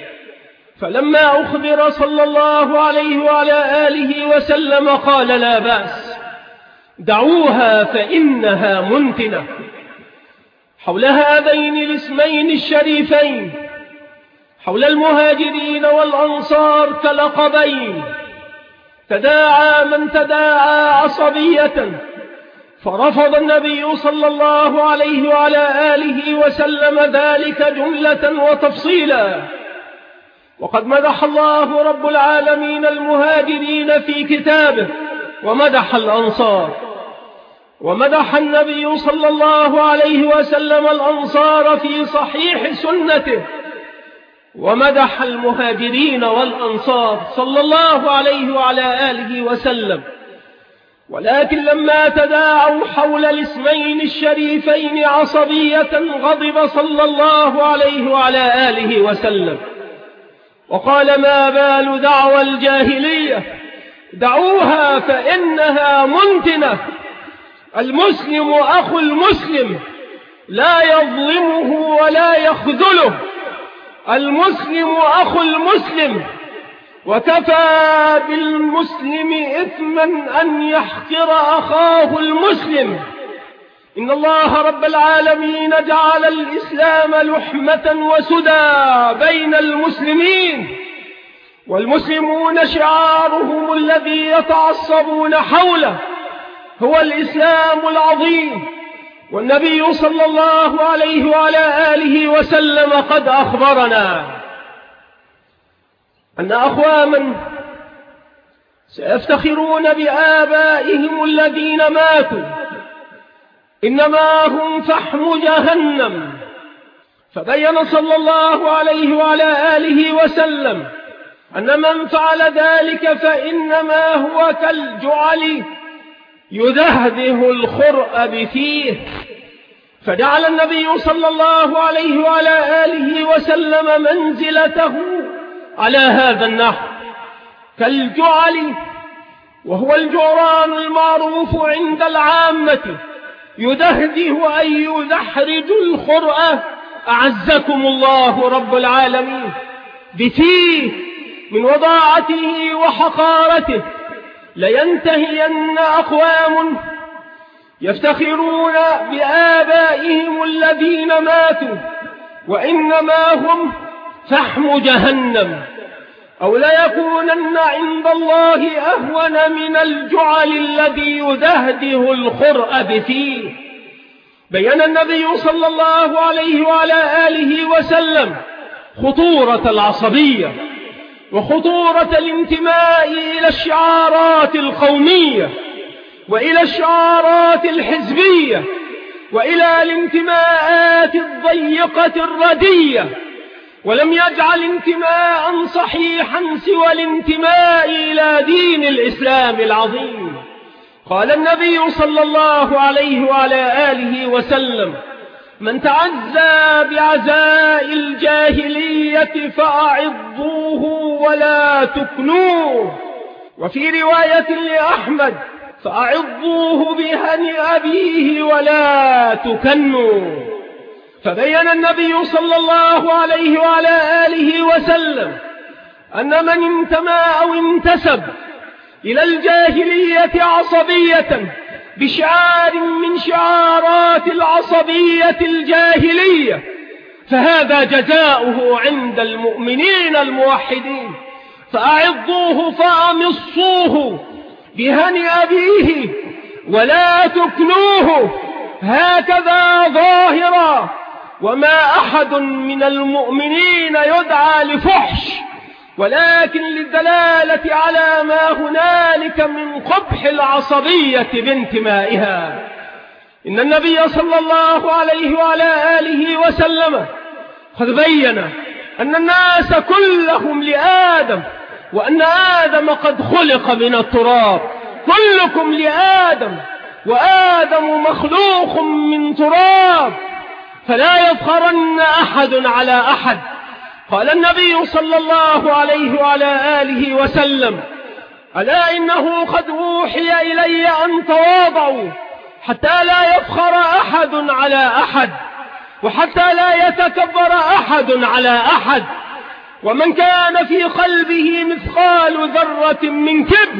فلما أخبر صلى الله عليه وعلى آله وسلم قال: لا بأس، دعوها فإنها منتنة. حول هذين الاسمين الشريفين، حول المهاجرين والأنصار كلقبين، تداعى من تداعى عصبية، فرفض النبي صلى الله عليه وعلى آله وسلم ذلك جملة وتفصيلا. وقد مدح الله رب العالمين المهاجرين في كتابه، ومدح الأنصار، ومدح النبي صلى الله عليه وسلم الأنصار في صحيح سنته، ومدح المهاجرين والأنصار صلى الله عليه وعلى آله وسلم، ولكن لما تداعوا حول الاسمين الشريفين عصبية غضب صلى الله عليه وعلى آله وسلم وقال: ما بال دعوى الجاهلية، دعوها فإنها منتنة. المسلم أخو المسلم لا يظلمه ولا يخذله، المسلم أخو المسلم، وكفى بالمسلم إثما أن يحقر أخاه المسلم. إن الله رب العالمين جعل الإسلام لحمة وسدى بين المسلمين، والمسلمون شعارهم الذي يتعصبون حوله هو الإسلام العظيم. والنبي صلى الله عليه وعلى آله وسلم قد أخبرنا أن أقواما سيفتخرون بآبائهم الذين ماتوا، إنما هم فحم جهنم. فبين صلى الله عليه وعلى آله وسلم أن من فعل ذلك فإنما هو كالجعل يدهده الخرأ بفيه. فجعل النبي صلى الله عليه وعلى آله وسلم منزلته على هذا النحو كالجعل، وهو الجعران المعروف عند العامة، يدهده أي يدحرج الخرأ أعزكم الله رب العالمين بفيه من وضاعته وحقارته. لينتهين أقوام يفتخرون بآبائهم الذين ماتوا وإنما هم فحم جهنم، أو ليكونن عند الله أهون من الجعل الذي يدهده الخرأ بفيه. بين النبي صلى الله عليه وعلى آله وسلم خطورة العصبية وخطورة الانتماء إلى الشعارات القومية وإلى الشعارات الحزبية وإلى الانتماءات الضيقة الردية، ولم يجعل انتماء صحيحا سوى الانتماء إلى دين الإسلام العظيم. قال النبي صلى الله عليه وعلى آله وسلم: من تعزى بعزاء الجاهلية فأعضوه ولا تكنوه. وفي رواية لأحمد: فأعضوه بهن أبيه ولا تكنوا. فبين النبي صلى الله عليه وعلى آله وسلم أن من انتمى أو انتسب إلى الجاهلية عصبية بشعار من شعارات العصبية الجاهلية فهذا جزاؤه عند المؤمنين الموحدين. فأعضوه فأمصوه بهن أبيه ولا تكنوه، هكذا ظاهرا. وما أحد من المؤمنين يدعى لفحش، ولكن للدلالة على ما هنالك من قبح العصبية بانتمائها. إن النبي صلى الله عليه وعلى آله وسلم قد بين أن الناس كلهم لآدم، وأن آدم قد خلق من التراب. كلكم لآدم وآدم مخلوق من تراب، فلا يفخرن أحد على أحد. قال النبي صلى الله عليه وعلى آله وسلم: ألا إنه قد أوحي إلي أن تواضعوا حتى لا يفخر أحد على أحد، وحتى لا يتكبر أحد على أحد. ومن كان في قلبه مثقال ذرة من كبر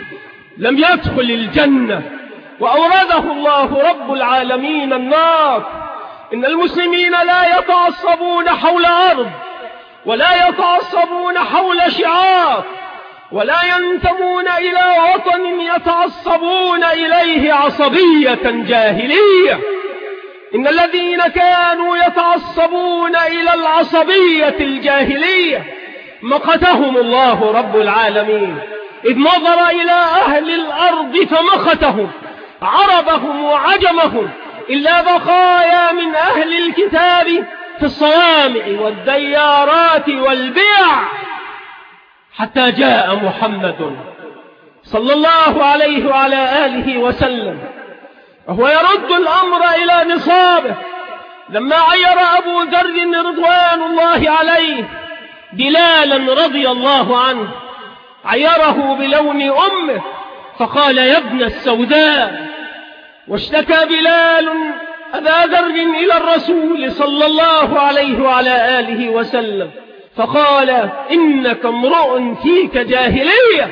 لم يدخل الجنة، وأورده الله رب العالمين النار. إن المسلمين لا يتعصبون حول أرض، ولا يتعصبون حول شعار، ولا ينتمون إلى وطن يتعصبون إليه عصبية جاهلية. إن الذين كانوا يتعصبون إلى العصبية الجاهلية مقتهم الله رب العالمين، إذ نظر إلى أهل الأرض فمقتهم عربهم وعجمهم، إلا بقايا من أهل الكتاب في الصوامع والديارات والبيع، حتى جاء محمد صلى الله عليه وعلى آله وسلم وهو يرد الأمر إلى نصابه. لما عير أبو ذر رضوان الله عليه بلالا رضي الله عنه، عيره بلون أمه فقال: يا ابن السوداء. واشتكى بلال أبا ذر إلى الرسول صلى الله عليه وعلى آله وسلم فقال: إنك امرؤ فيك جاهلية.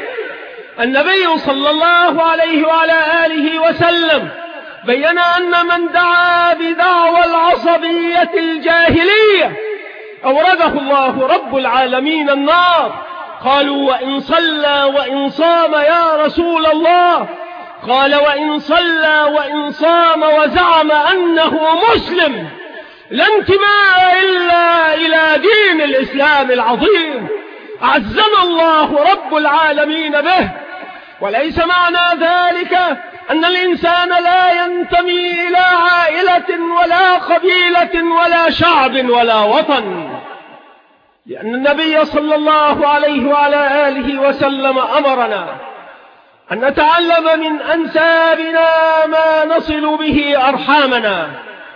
النبي صلى الله عليه وعلى آله وسلم بين أن من دعا بدعوى العصبية الجاهلية أورده الله رب العالمين النار. قالوا: وإن صلى وإن صام يا رسول الله؟ قال: وإن صلى وإن صام وزعم أنه مسلم لا انتماء إلا إلى دين الإسلام العظيم أعزنا الله رب العالمين به. وليس معنى ذلك أن الإنسان لا ينتمي إلى عائلة ولا قبيلة ولا شعب ولا وطن، لأن النبي صلى الله عليه وعلى آله وسلم أمرنا أن نتعلم من أنسابنا ما نصل به أرحامنا،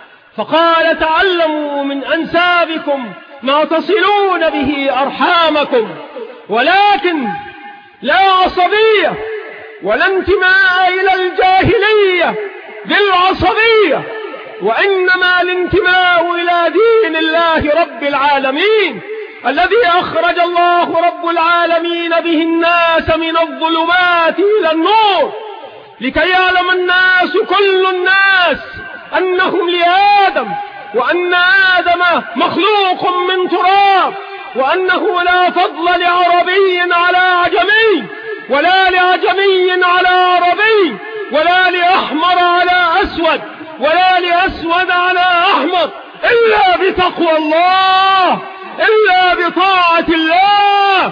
فقال: تعلموا من أنسابكم ما تصلون به أرحامكم، ولكن لا عصبية ولا انتماء إلى الجاهلية بالعصبية، وإنما الانتماء إلى دين الله رب العالمين الذي أخرج الله رب العالمين به الناس من الظلمات إلى النور، لكي يعلم الناس كل الناس أنهم لآدم، وأن آدم مخلوق من تراب، وأنه لا فضل لعربي على عجمي، ولا لعجمي على عربي، ولا لأحمر على أسود، ولا لأسود على أحمر، إلا بتقوى الله، إلا بطاعة الله.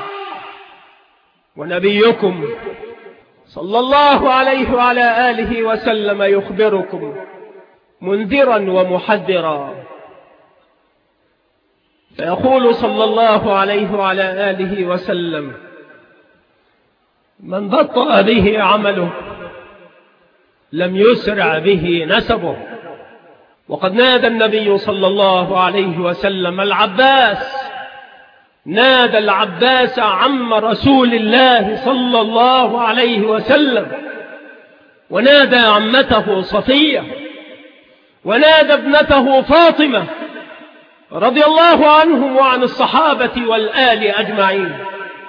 ونبيكم صلى الله عليه وعلى آله وسلم يخبركم منذرا ومحذرا، فيقول صلى الله عليه وعلى آله وسلم: من بطأ به عمله لم يسرع به نسبه. وقد نادى النبي صلى الله عليه وسلم العباس، نادى العباس عم رسول الله صلى الله عليه وسلم، ونادى عمته صفية، ونادى ابنته فاطمة رضي الله عنهم وعن الصحابة والآل أجمعين: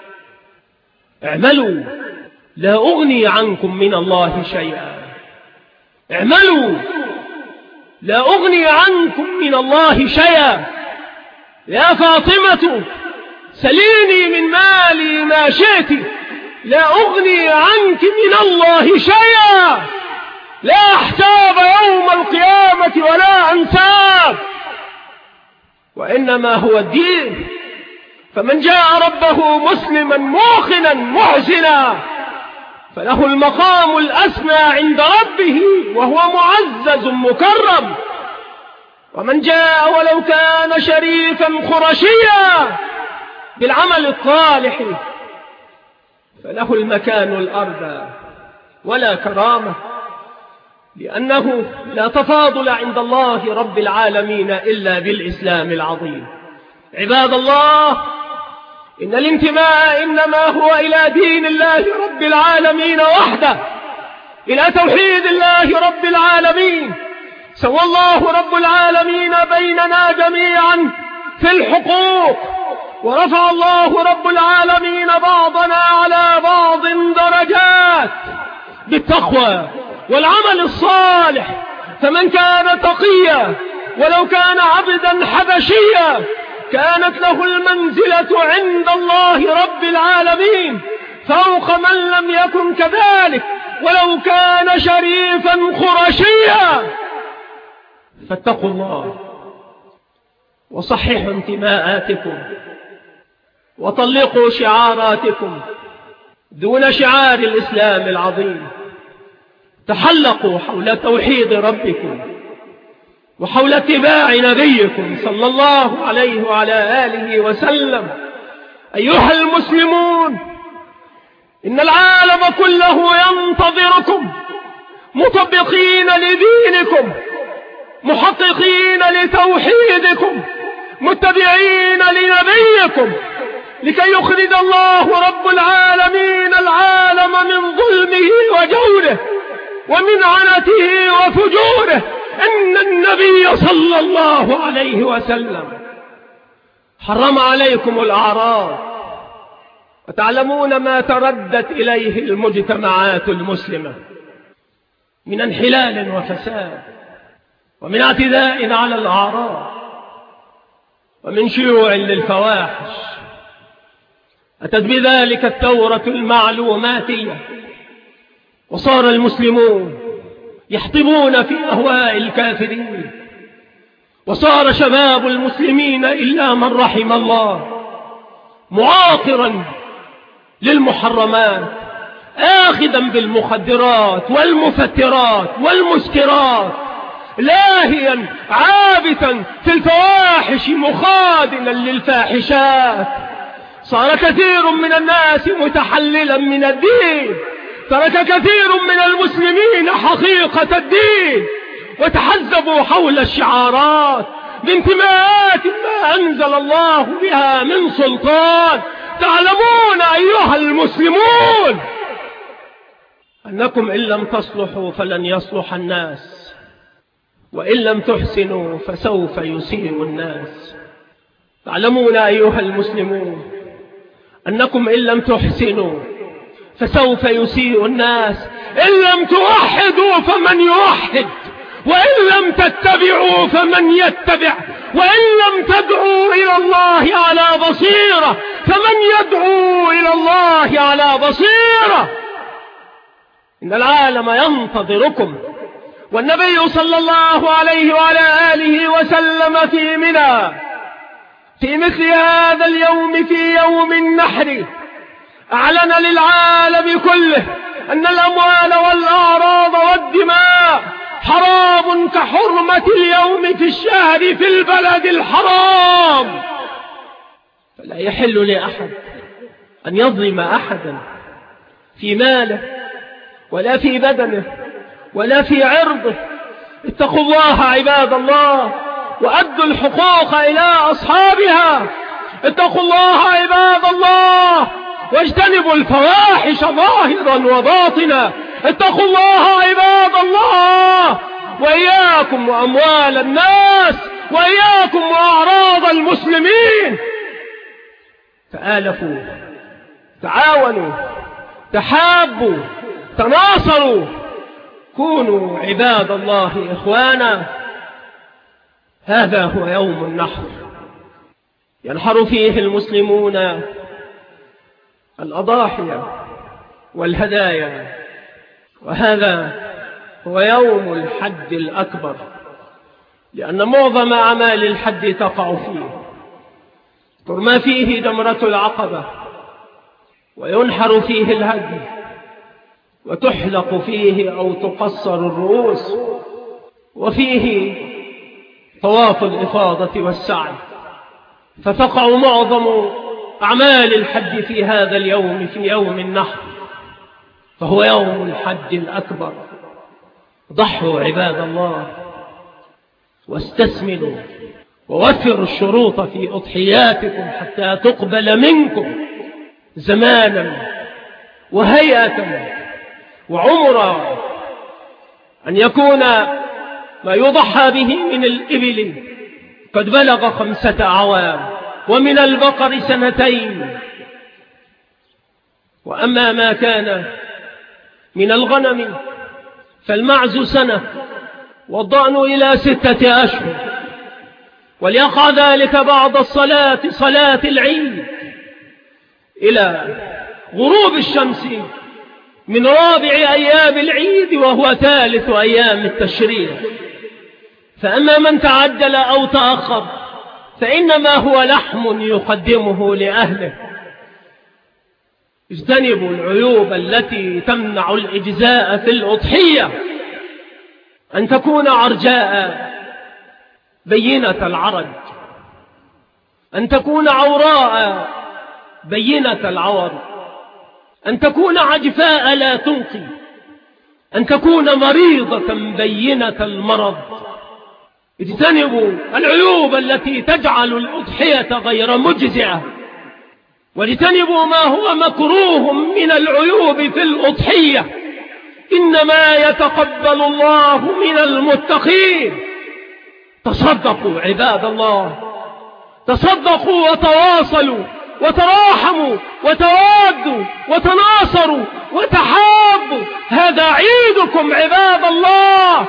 اعملوا لا أغني عنكم من الله شيئا، اعملوا لا أغني عنكم من الله شيئا. يا فاطمة سليني من مالي ما شئت، لا أغني عنك من الله شيئا، لا أحساب يوم القيامة ولا أنساب، وإنما هو الدين. فمن جاء ربه مسلما موقنا محسنا فله المقام الأسمى عند ربه وهو معزز مكرم. ومن جاء ولو كان شريفا قرشيا بالعمل الصالح فله المكان الأرضى ولا كرامة، لأنه لا تفاضل عند الله رب العالمين إلا بالإسلام العظيم. عباد الله، إن الانتماء إنما هو إلى دين الله رب العالمين وحده، إلى توحيد الله رب العالمين. سوى الله رب العالمين بيننا جميعا في الحقوق، ورفع الله رب العالمين بعضنا على بعض درجات بالتقوى والعمل الصالح. فمن كان تقيا ولو كان عبدا حبشيا كانت له المنزلة عند الله رب العالمين فوق من لم يكن كذلك ولو كان شريفا قرشيا. فاتقوا الله وصححوا انتماءاتكم وطلقوا شعاراتكم دون شعار الإسلام العظيم. تحلقوا حول توحيد ربكم وحول اتباع نبيكم صلى الله عليه وعلى آله وسلم. أيها المسلمون، إن العالم كله ينتظركم مطبقين لدينكم، محققين لتوحيدكم، متبعين لنبيكم، لكي يخرج الله رب العالمين العالم من ظلمه وجوره ومن عنته وفجوره. إن النبي صلى الله عليه وسلم حرم عليكم الأعراض، وتعلمون ما تردت إليه المجتمعات المسلمة من انحلال وفساد، ومن اعتداء على الأعراض، ومن شيوع للفواحش. أتت بذلك الثورة المعلوماتية، وصار المسلمون يحطبون في أهواء الكافرين، وصار شباب المسلمين إلا من رحم الله معاقرا للمحرمات، آخذا بالمخدرات والمفترات والمسكرات، لاهيا عابثا في الفواحش، مخادنا للفاحشات. صار كثير من الناس متحللا من الدين، ترك كثير من المسلمين حقيقة الدين، وتحزبوا حول الشعارات بانتماءات ما أنزل الله بها من سلطان. تعلمون أيها المسلمون أنكم إن لم تصلحوا فلن يصلح الناس، وإن لم تحسنوا فسوف يسيء الناس. تعلمون أيها المسلمون أنكم إن لم تحسنوا فسوف يسيء الناس، إن لم توحدوا فمن يوحد، وإن لم تتبعوا فمن يتبع، وإن لم تدعوا إلى الله على بصيرة فمن يدعو إلى الله على بصيرة. إن العالم ينتظركم، والنبي صلى الله عليه وعلى آله وسلم في منى في مثل هذا اليوم، في يوم النحر، أعلن للعالم كله أن الأموال والأعراض والدماء حرام كحرمة اليوم في الشهر في البلد الحرام. فلا يحل لأحد أن يظلم أحدا في ماله ولا في بدنه ولا في عرضه. اتقوا الله عباد الله، وأدوا الحقوق إلى أصحابها. اتقوا الله عباد الله، واجتنبوا الفواحش ظاهرا وباطنا. اتقوا الله عباد الله، وإياكم وأموال الناس، وإياكم وأعراض المسلمين. تآلفوا، تعاونوا، تحابوا، تناصروا، كونوا عباد الله إخوانا. هذا هو يوم النحر، ينحر فيه المسلمون الأضاحي والهدايا، وهذا هو يوم الحج الأكبر، لأن معظم أعمال الحج تقع فيه. ترمى فيه جمرة العقبة، وينحر فيه الهدي، وتحلق فيه أو تقصر الرؤوس، وفيه طواف الإفاضة والسعي. فتقع معظم أعمال الحج في هذا اليوم، في يوم النحر، فهو يوم الحج الأكبر. ضحوا عباد الله، واستثمنوا، ووفروا الشروط في أضحياتكم حتى تقبل منكم زمانا وهيئة وعمرا، أن يكون ما يضحى به من الإبل قد بلغ خمسة أعوام، ومن البقر سنتين. وأما ما كان من الغنم فالمعز سنة، والضأن إلى ستة أشهر. وليقع ذلك بعد الصلاة، صلاة العيد، إلى غروب الشمس من رابع أيام العيد، وهو ثالث أيام التشريع. فأما من تعجل أو تأخر فإنما هو لحم يقدمه لأهله. اجتنبوا العيوب التي تمنع الإجزاء في الأضحية، أن تكون عرجاء بينة العرج، أن تكون عوراء بينة العور، أن تكون عجفاء لا تنقي، أن تكون مريضة بينة المرض. اجتنبوا العيوب التي تجعل الأضحية غير مجزئة، واجتنبوا ما هو مكروه من العيوب في الأضحية. إنما يتقبل الله من المتقين. تصدقوا عباد الله، تصدقوا وتواصلوا وتراحموا وتوادوا وتناصروا وتحابوا، هذا عيدكم عباد الله.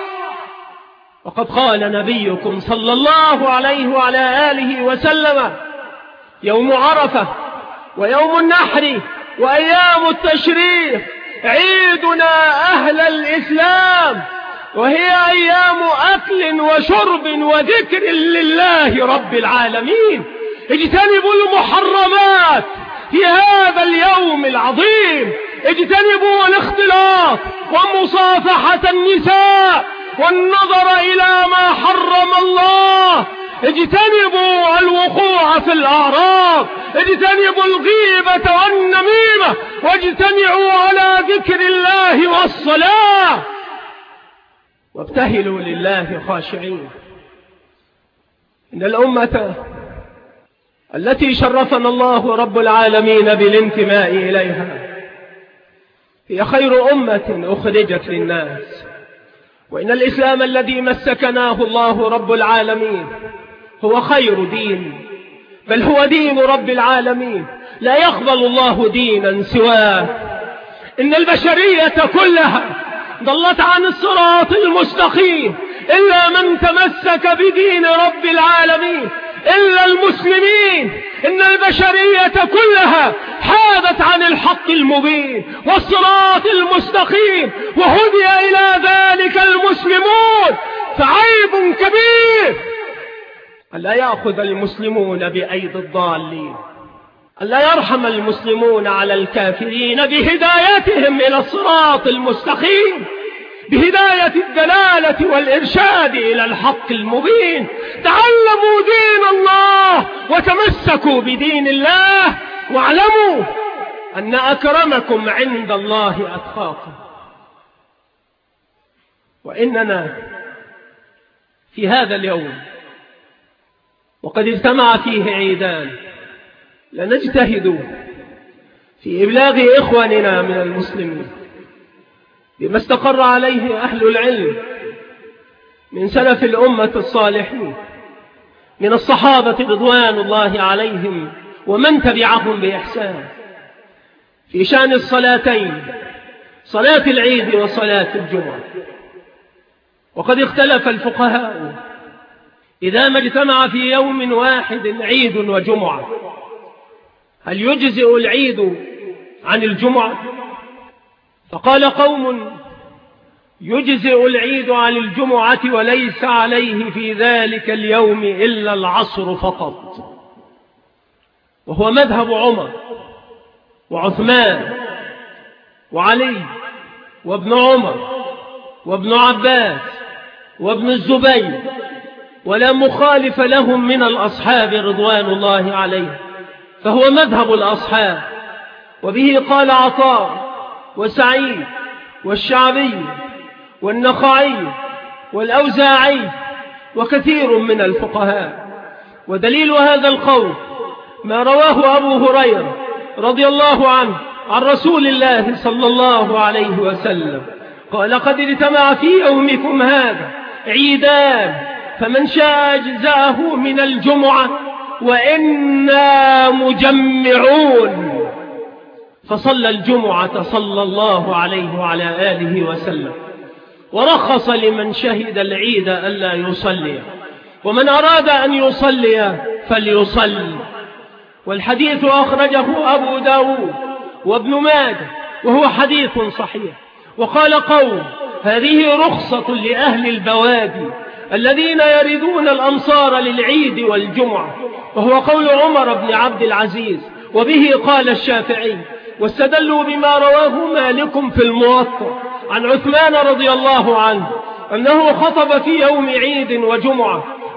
وقد قال نبيكم صلى الله عليه وعلى آله وسلم: يوم عرفة ويوم النحر وأيام التشريق عيدنا أهل الإسلام، وهي أيام أكل وشرب وذكر لله رب العالمين. اجتنبوا المحرمات في هذا اليوم العظيم، اجتنبوا الاختلاط ومصافحة النساء والنظر إلى ما حرم الله، اجتنبوا الوقوع في الأعراض، اجتنبوا الغيبة والنميمة، واجتمعوا على ذكر الله والصلاة، وابتهلوا لله خاشعين. إن الأمة التي شرفنا الله رب العالمين بالانتماء إليها هي خير أمة أخرجت للناس، وإن الإسلام الذي مسكناه الله رب العالمين هو خير دين، بل هو دين رب العالمين، لا يقبل الله دينا سواه. إن البشرية كلها ضلت عن الصراط المستقيم إلا من تمسك بدين رب العالمين، إلا المسلمين. إن البشرية كلها حادت عن الحق المبين والصراط المستقيم، وهدي إلى ذلك المسلمون. فعيب كبير ألا يأخذ المسلمون بأيدي الضالين، ألا يرحم المسلمون على الكافرين بهدايتهم إلى الصراط المستقيم، بهداية الدلالة والإرشاد إلى الحق المبين. تعلموا دين الله وتمسكوا بدين الله، واعلموا أن أكرمكم عند الله أتقاكم. وإننا في هذا اليوم وقد اجتمع فيه عيدان لنجتهد في إبلاغ إخواننا من المسلمين بما استقر عليه أهل العلم من سلف الأمة الصالحين من الصحابة رضوان الله عليهم ومن تبعهم بإحسان في شأن الصلاتين، صلاة العيد وصلاة الجمعة. وقد اختلف الفقهاء إذا ما اجتمع في يوم واحد عيد وجمعة هل يجزئ العيد عن الجمعة؟ فقال قوم: يجزئ العيد عن الجمعة وليس عليه في ذلك اليوم إلا العصر فقط، وهو مذهب عمر وعثمان وعلي وابن عمر وابن عباس وابن الزبير، ولا مخالف لهم من الأصحاب رضوان الله عليهم، فهو مذهب الأصحاب. وبه قال عطاء وسعيد والشعبي والنخعي والأوزاعي وكثير من الفقهاء. ودليل هذا القول ما رواه أبو هريرة رضي الله عنه عن رسول الله صلى الله عليه وسلم قال: قد اجتمع في يومكم هذا عيدان، فمن شاء أجزأه من الجمعة وإنا مجمعون. فصلى الجمعة صلى الله عليه وعلى آله وسلم، ورخص لمن شهد العيد ألا يصلي، ومن أراد أن يصلي فليصلي. والحديث أخرجه أبو داود وابن ماجه وهو حديث صحيح. وقال قوم: هذه رخصة لأهل البوادي الذين يردون الأمصار للعيد والجمعة، وهو قول عمر بن عبد العزيز. وبه قال الشافعي، واستدلوا بما رواه مالك في الموطأ عن عثمان رضي الله عنه أنه خطب في يوم عيد وجمعة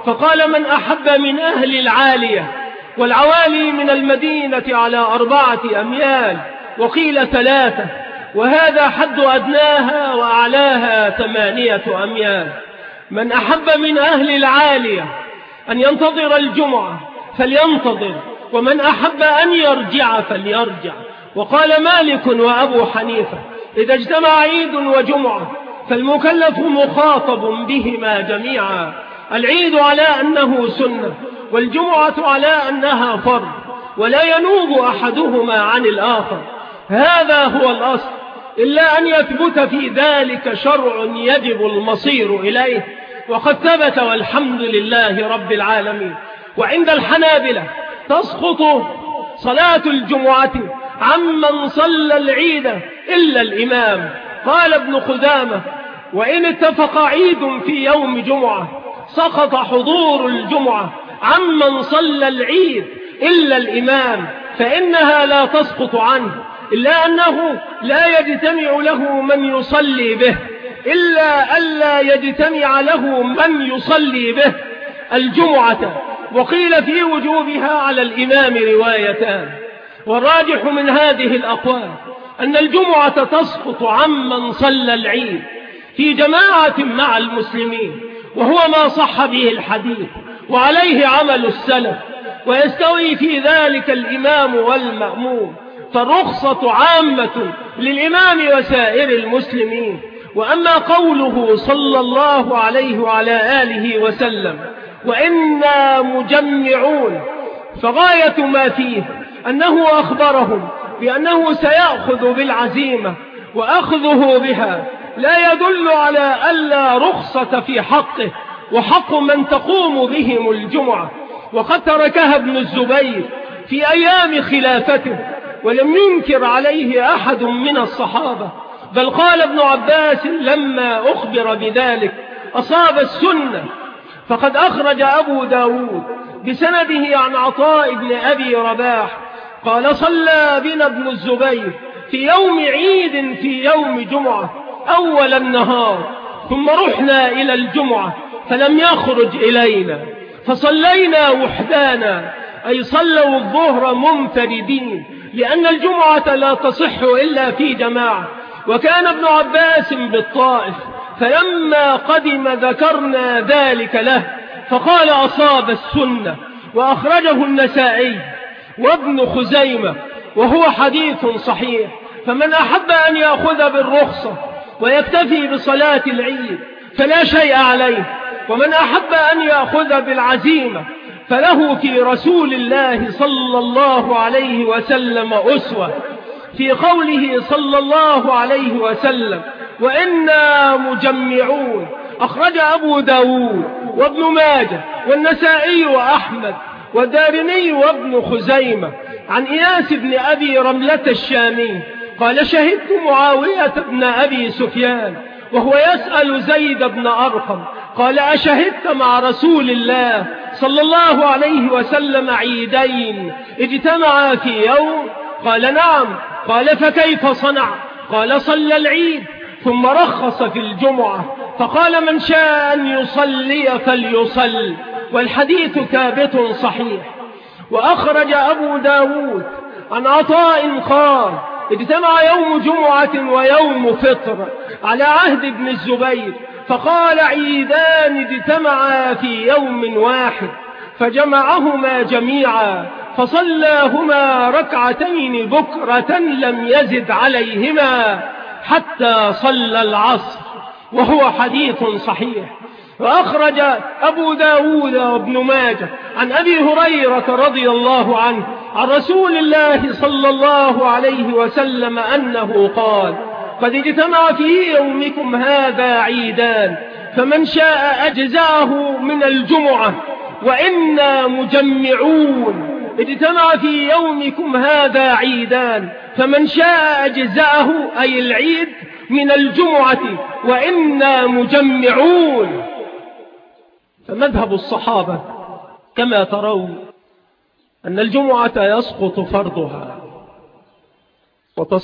فقال من أحب من أهل العالية، والعوالي من المدينة على أربعة أميال وقيل ثلاثة، وهذا حد أدناها وأعلاها ثمانية أميال. من أحب من أهل العالية أن ينتظر الجمعة فلينتظر، ومن أحب أن يرجع فليرجع. وقال مالك وأبو حنيفة إذا اجتمع عيد وجمعة فالمكلف مخاطب بهما جميعا، العيد على أنه سنة والجمعة على أنها فرض، ولا ينوب أحدهما عن الآخر، هذا هو الأصل، إلا أن يثبت في ذلك شرع يجب المصير إليه، وقد ثبت والحمد لله رب العالمين. وعند الحنابلة تسقط صلاة الجمعة عمن صلى العيد إلا الإمام. قال ابن خزامة وإن اتفق عيد في يوم جمعة سقط حضور الجمعة عمن صلى العيد إلا الإمام، فإنها لا تسقط عنه، إلا أنه لا يجتمع له من يصلي به، إلا ألا يجتمع له من يصلي به الجمعة. وقيل في وجوبها على الإمام روايتان، والراجح من هذه الأقوال أن الجمعة تسقط عمن صلى العيد في جماعة مع المسلمين، وهو ما صح به الحديث وعليه عمل السلف، ويستوي في ذلك الإمام والمأموم، فالرخصة عامة للإمام وسائر المسلمين. وأما قوله صلى الله عليه وعلى آله وسلم وإنا مجمعون، فغاية ما فيه أنه أخبرهم بأنه سيأخذ بالعزيمة، وأخذه بها لا يدل على ألا رخصة في حقه وحق من تقوم بهم الجمعة، وقد تركها ابن الزبير في أيام خلافته ولم ينكر عليه أحد من الصحابة، بل قال ابن عباس لما أخبر بذلك أصاب السنة. فقد أخرج أبو داود بسنده عن عطاء بن أبي رباح قال صلى بنا ابن الزبير في يوم عيد في يوم جمعة أول النهار، ثم رحنا إلى الجمعة فلم يخرج إلينا فصلينا وحدانا، أي صلوا الظهر منفردين، لأن الجمعة لا تصح إلا في جماعة. وكان ابن عباس بالطائف، فلما قدم ذكرنا ذلك له فقال أصاب السنة، وأخرجه النسائي وابن خزيمة وهو حديث صحيح. فمن أحب أن يأخذ بالرخصة ويكتفي بصلاة العيد فلا شيء عليه، ومن أحب أن يأخذ بالعزيمة فله في رسول الله صلى الله عليه وسلم أسوة في قوله صلى الله عليه وسلم وإنا مجمعون. أخرج أبو داود وابن ماجه والنسائي وأحمد والدارمي وابن خزيمة عن إياس بن أبي رملة الشامي قال شهدت معاوية بن أبي سفيان وهو يسأل زيد بن أرقم قال أشهدت مع رسول الله صلى الله عليه وسلم عيدين اجتمعا في يوم؟ قال نعم. قال فكيف صنع؟ قال صلى العيد ثم رخص في الجمعة، فقال من شاء أن يصلي فليصل، والحديث ثابت صحيح. وأخرج أبو داود عن عطاء قال اجتمع يوم جمعة ويوم فطر على عهد ابن الزبير، فقال عيدان اجتمعا في يوم واحد، فجمعهما جميعا فصلاهما ركعتين بكرة لم يزد عليهما حتى صلى العصر، وهو حديث صحيح. وأخرج أبو داود وابن ماجه عن أبي هريرة رضي الله عنه عن رسول الله صلى الله عليه وسلم أنه قال قد اجتمع في يومكم هذا عيدان فمن شاء أجزاه من الجمعة وإنا مجمعون. اجتمع في يومكم هذا عيدان فمن شاء أجزاه أي العيد من الجمعة وإنا مجمعون. فمذهب الصحابة كما ترون أن الجمعة يسقط فرضها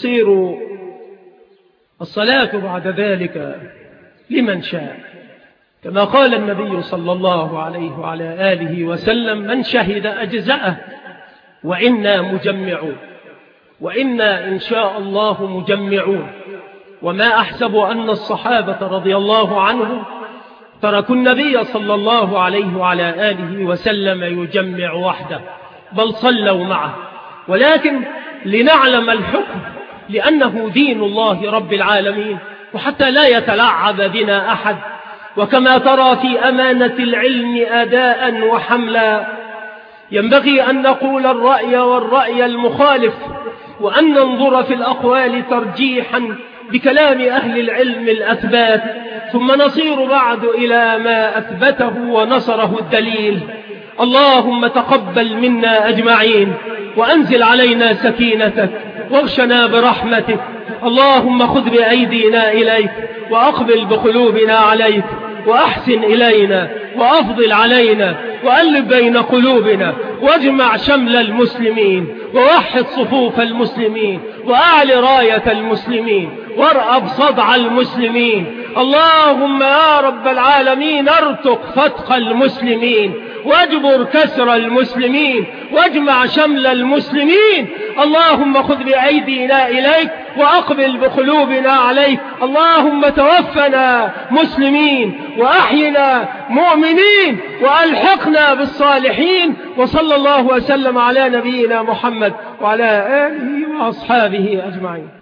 وتصير الصلاة بعد ذلك لمن شاء، كما قال النبي صلى الله عليه وعلى آله وسلم: من شهد أجزأه وإنا مجمعون، وإنا إن شاء الله مجمعون. وما أحسب أن الصحابة رضي الله عنهم تركوا النبي صلى الله عليه وعلى آله وسلم يجمع وحده، بل صلوا معه، ولكن لنعلم الحكم لأنه دين الله رب العالمين، وحتى لا يتلعب بنا أحد. وكما ترى في أمانة العلم أداء وحملا، ينبغي أن نقول الرأي والرأي المخالف، وأن ننظر في الأقوال ترجيحا بكلام أهل العلم الأثبات، ثم نصير بعد إلى ما أثبته ونصره الدليل. اللهم تقبل منا أجمعين، وأنزل علينا سكينتك، واغشنا برحمتك. اللهم خذ بأيدينا إليك، وأقبل بقلوبنا عليك، وأحسن إلينا، وأفضل علينا، وألف بين قلوبنا، واجمع شمل المسلمين، ووحد صفوف المسلمين، وأعل راية المسلمين، وارأب صدع المسلمين. اللهم يا رب العالمين ارتق فتق المسلمين، واجبر كسر المسلمين، واجمع شمل المسلمين. اللهم خذ بأيدينا إليك، وأقبل بقلوبنا عليك. اللهم توفنا مسلمين، وأحينا مؤمنين، وألحقنا بالصالحين. وصلى الله وسلم على نبينا محمد وعلى آله وأصحابه أجمعين.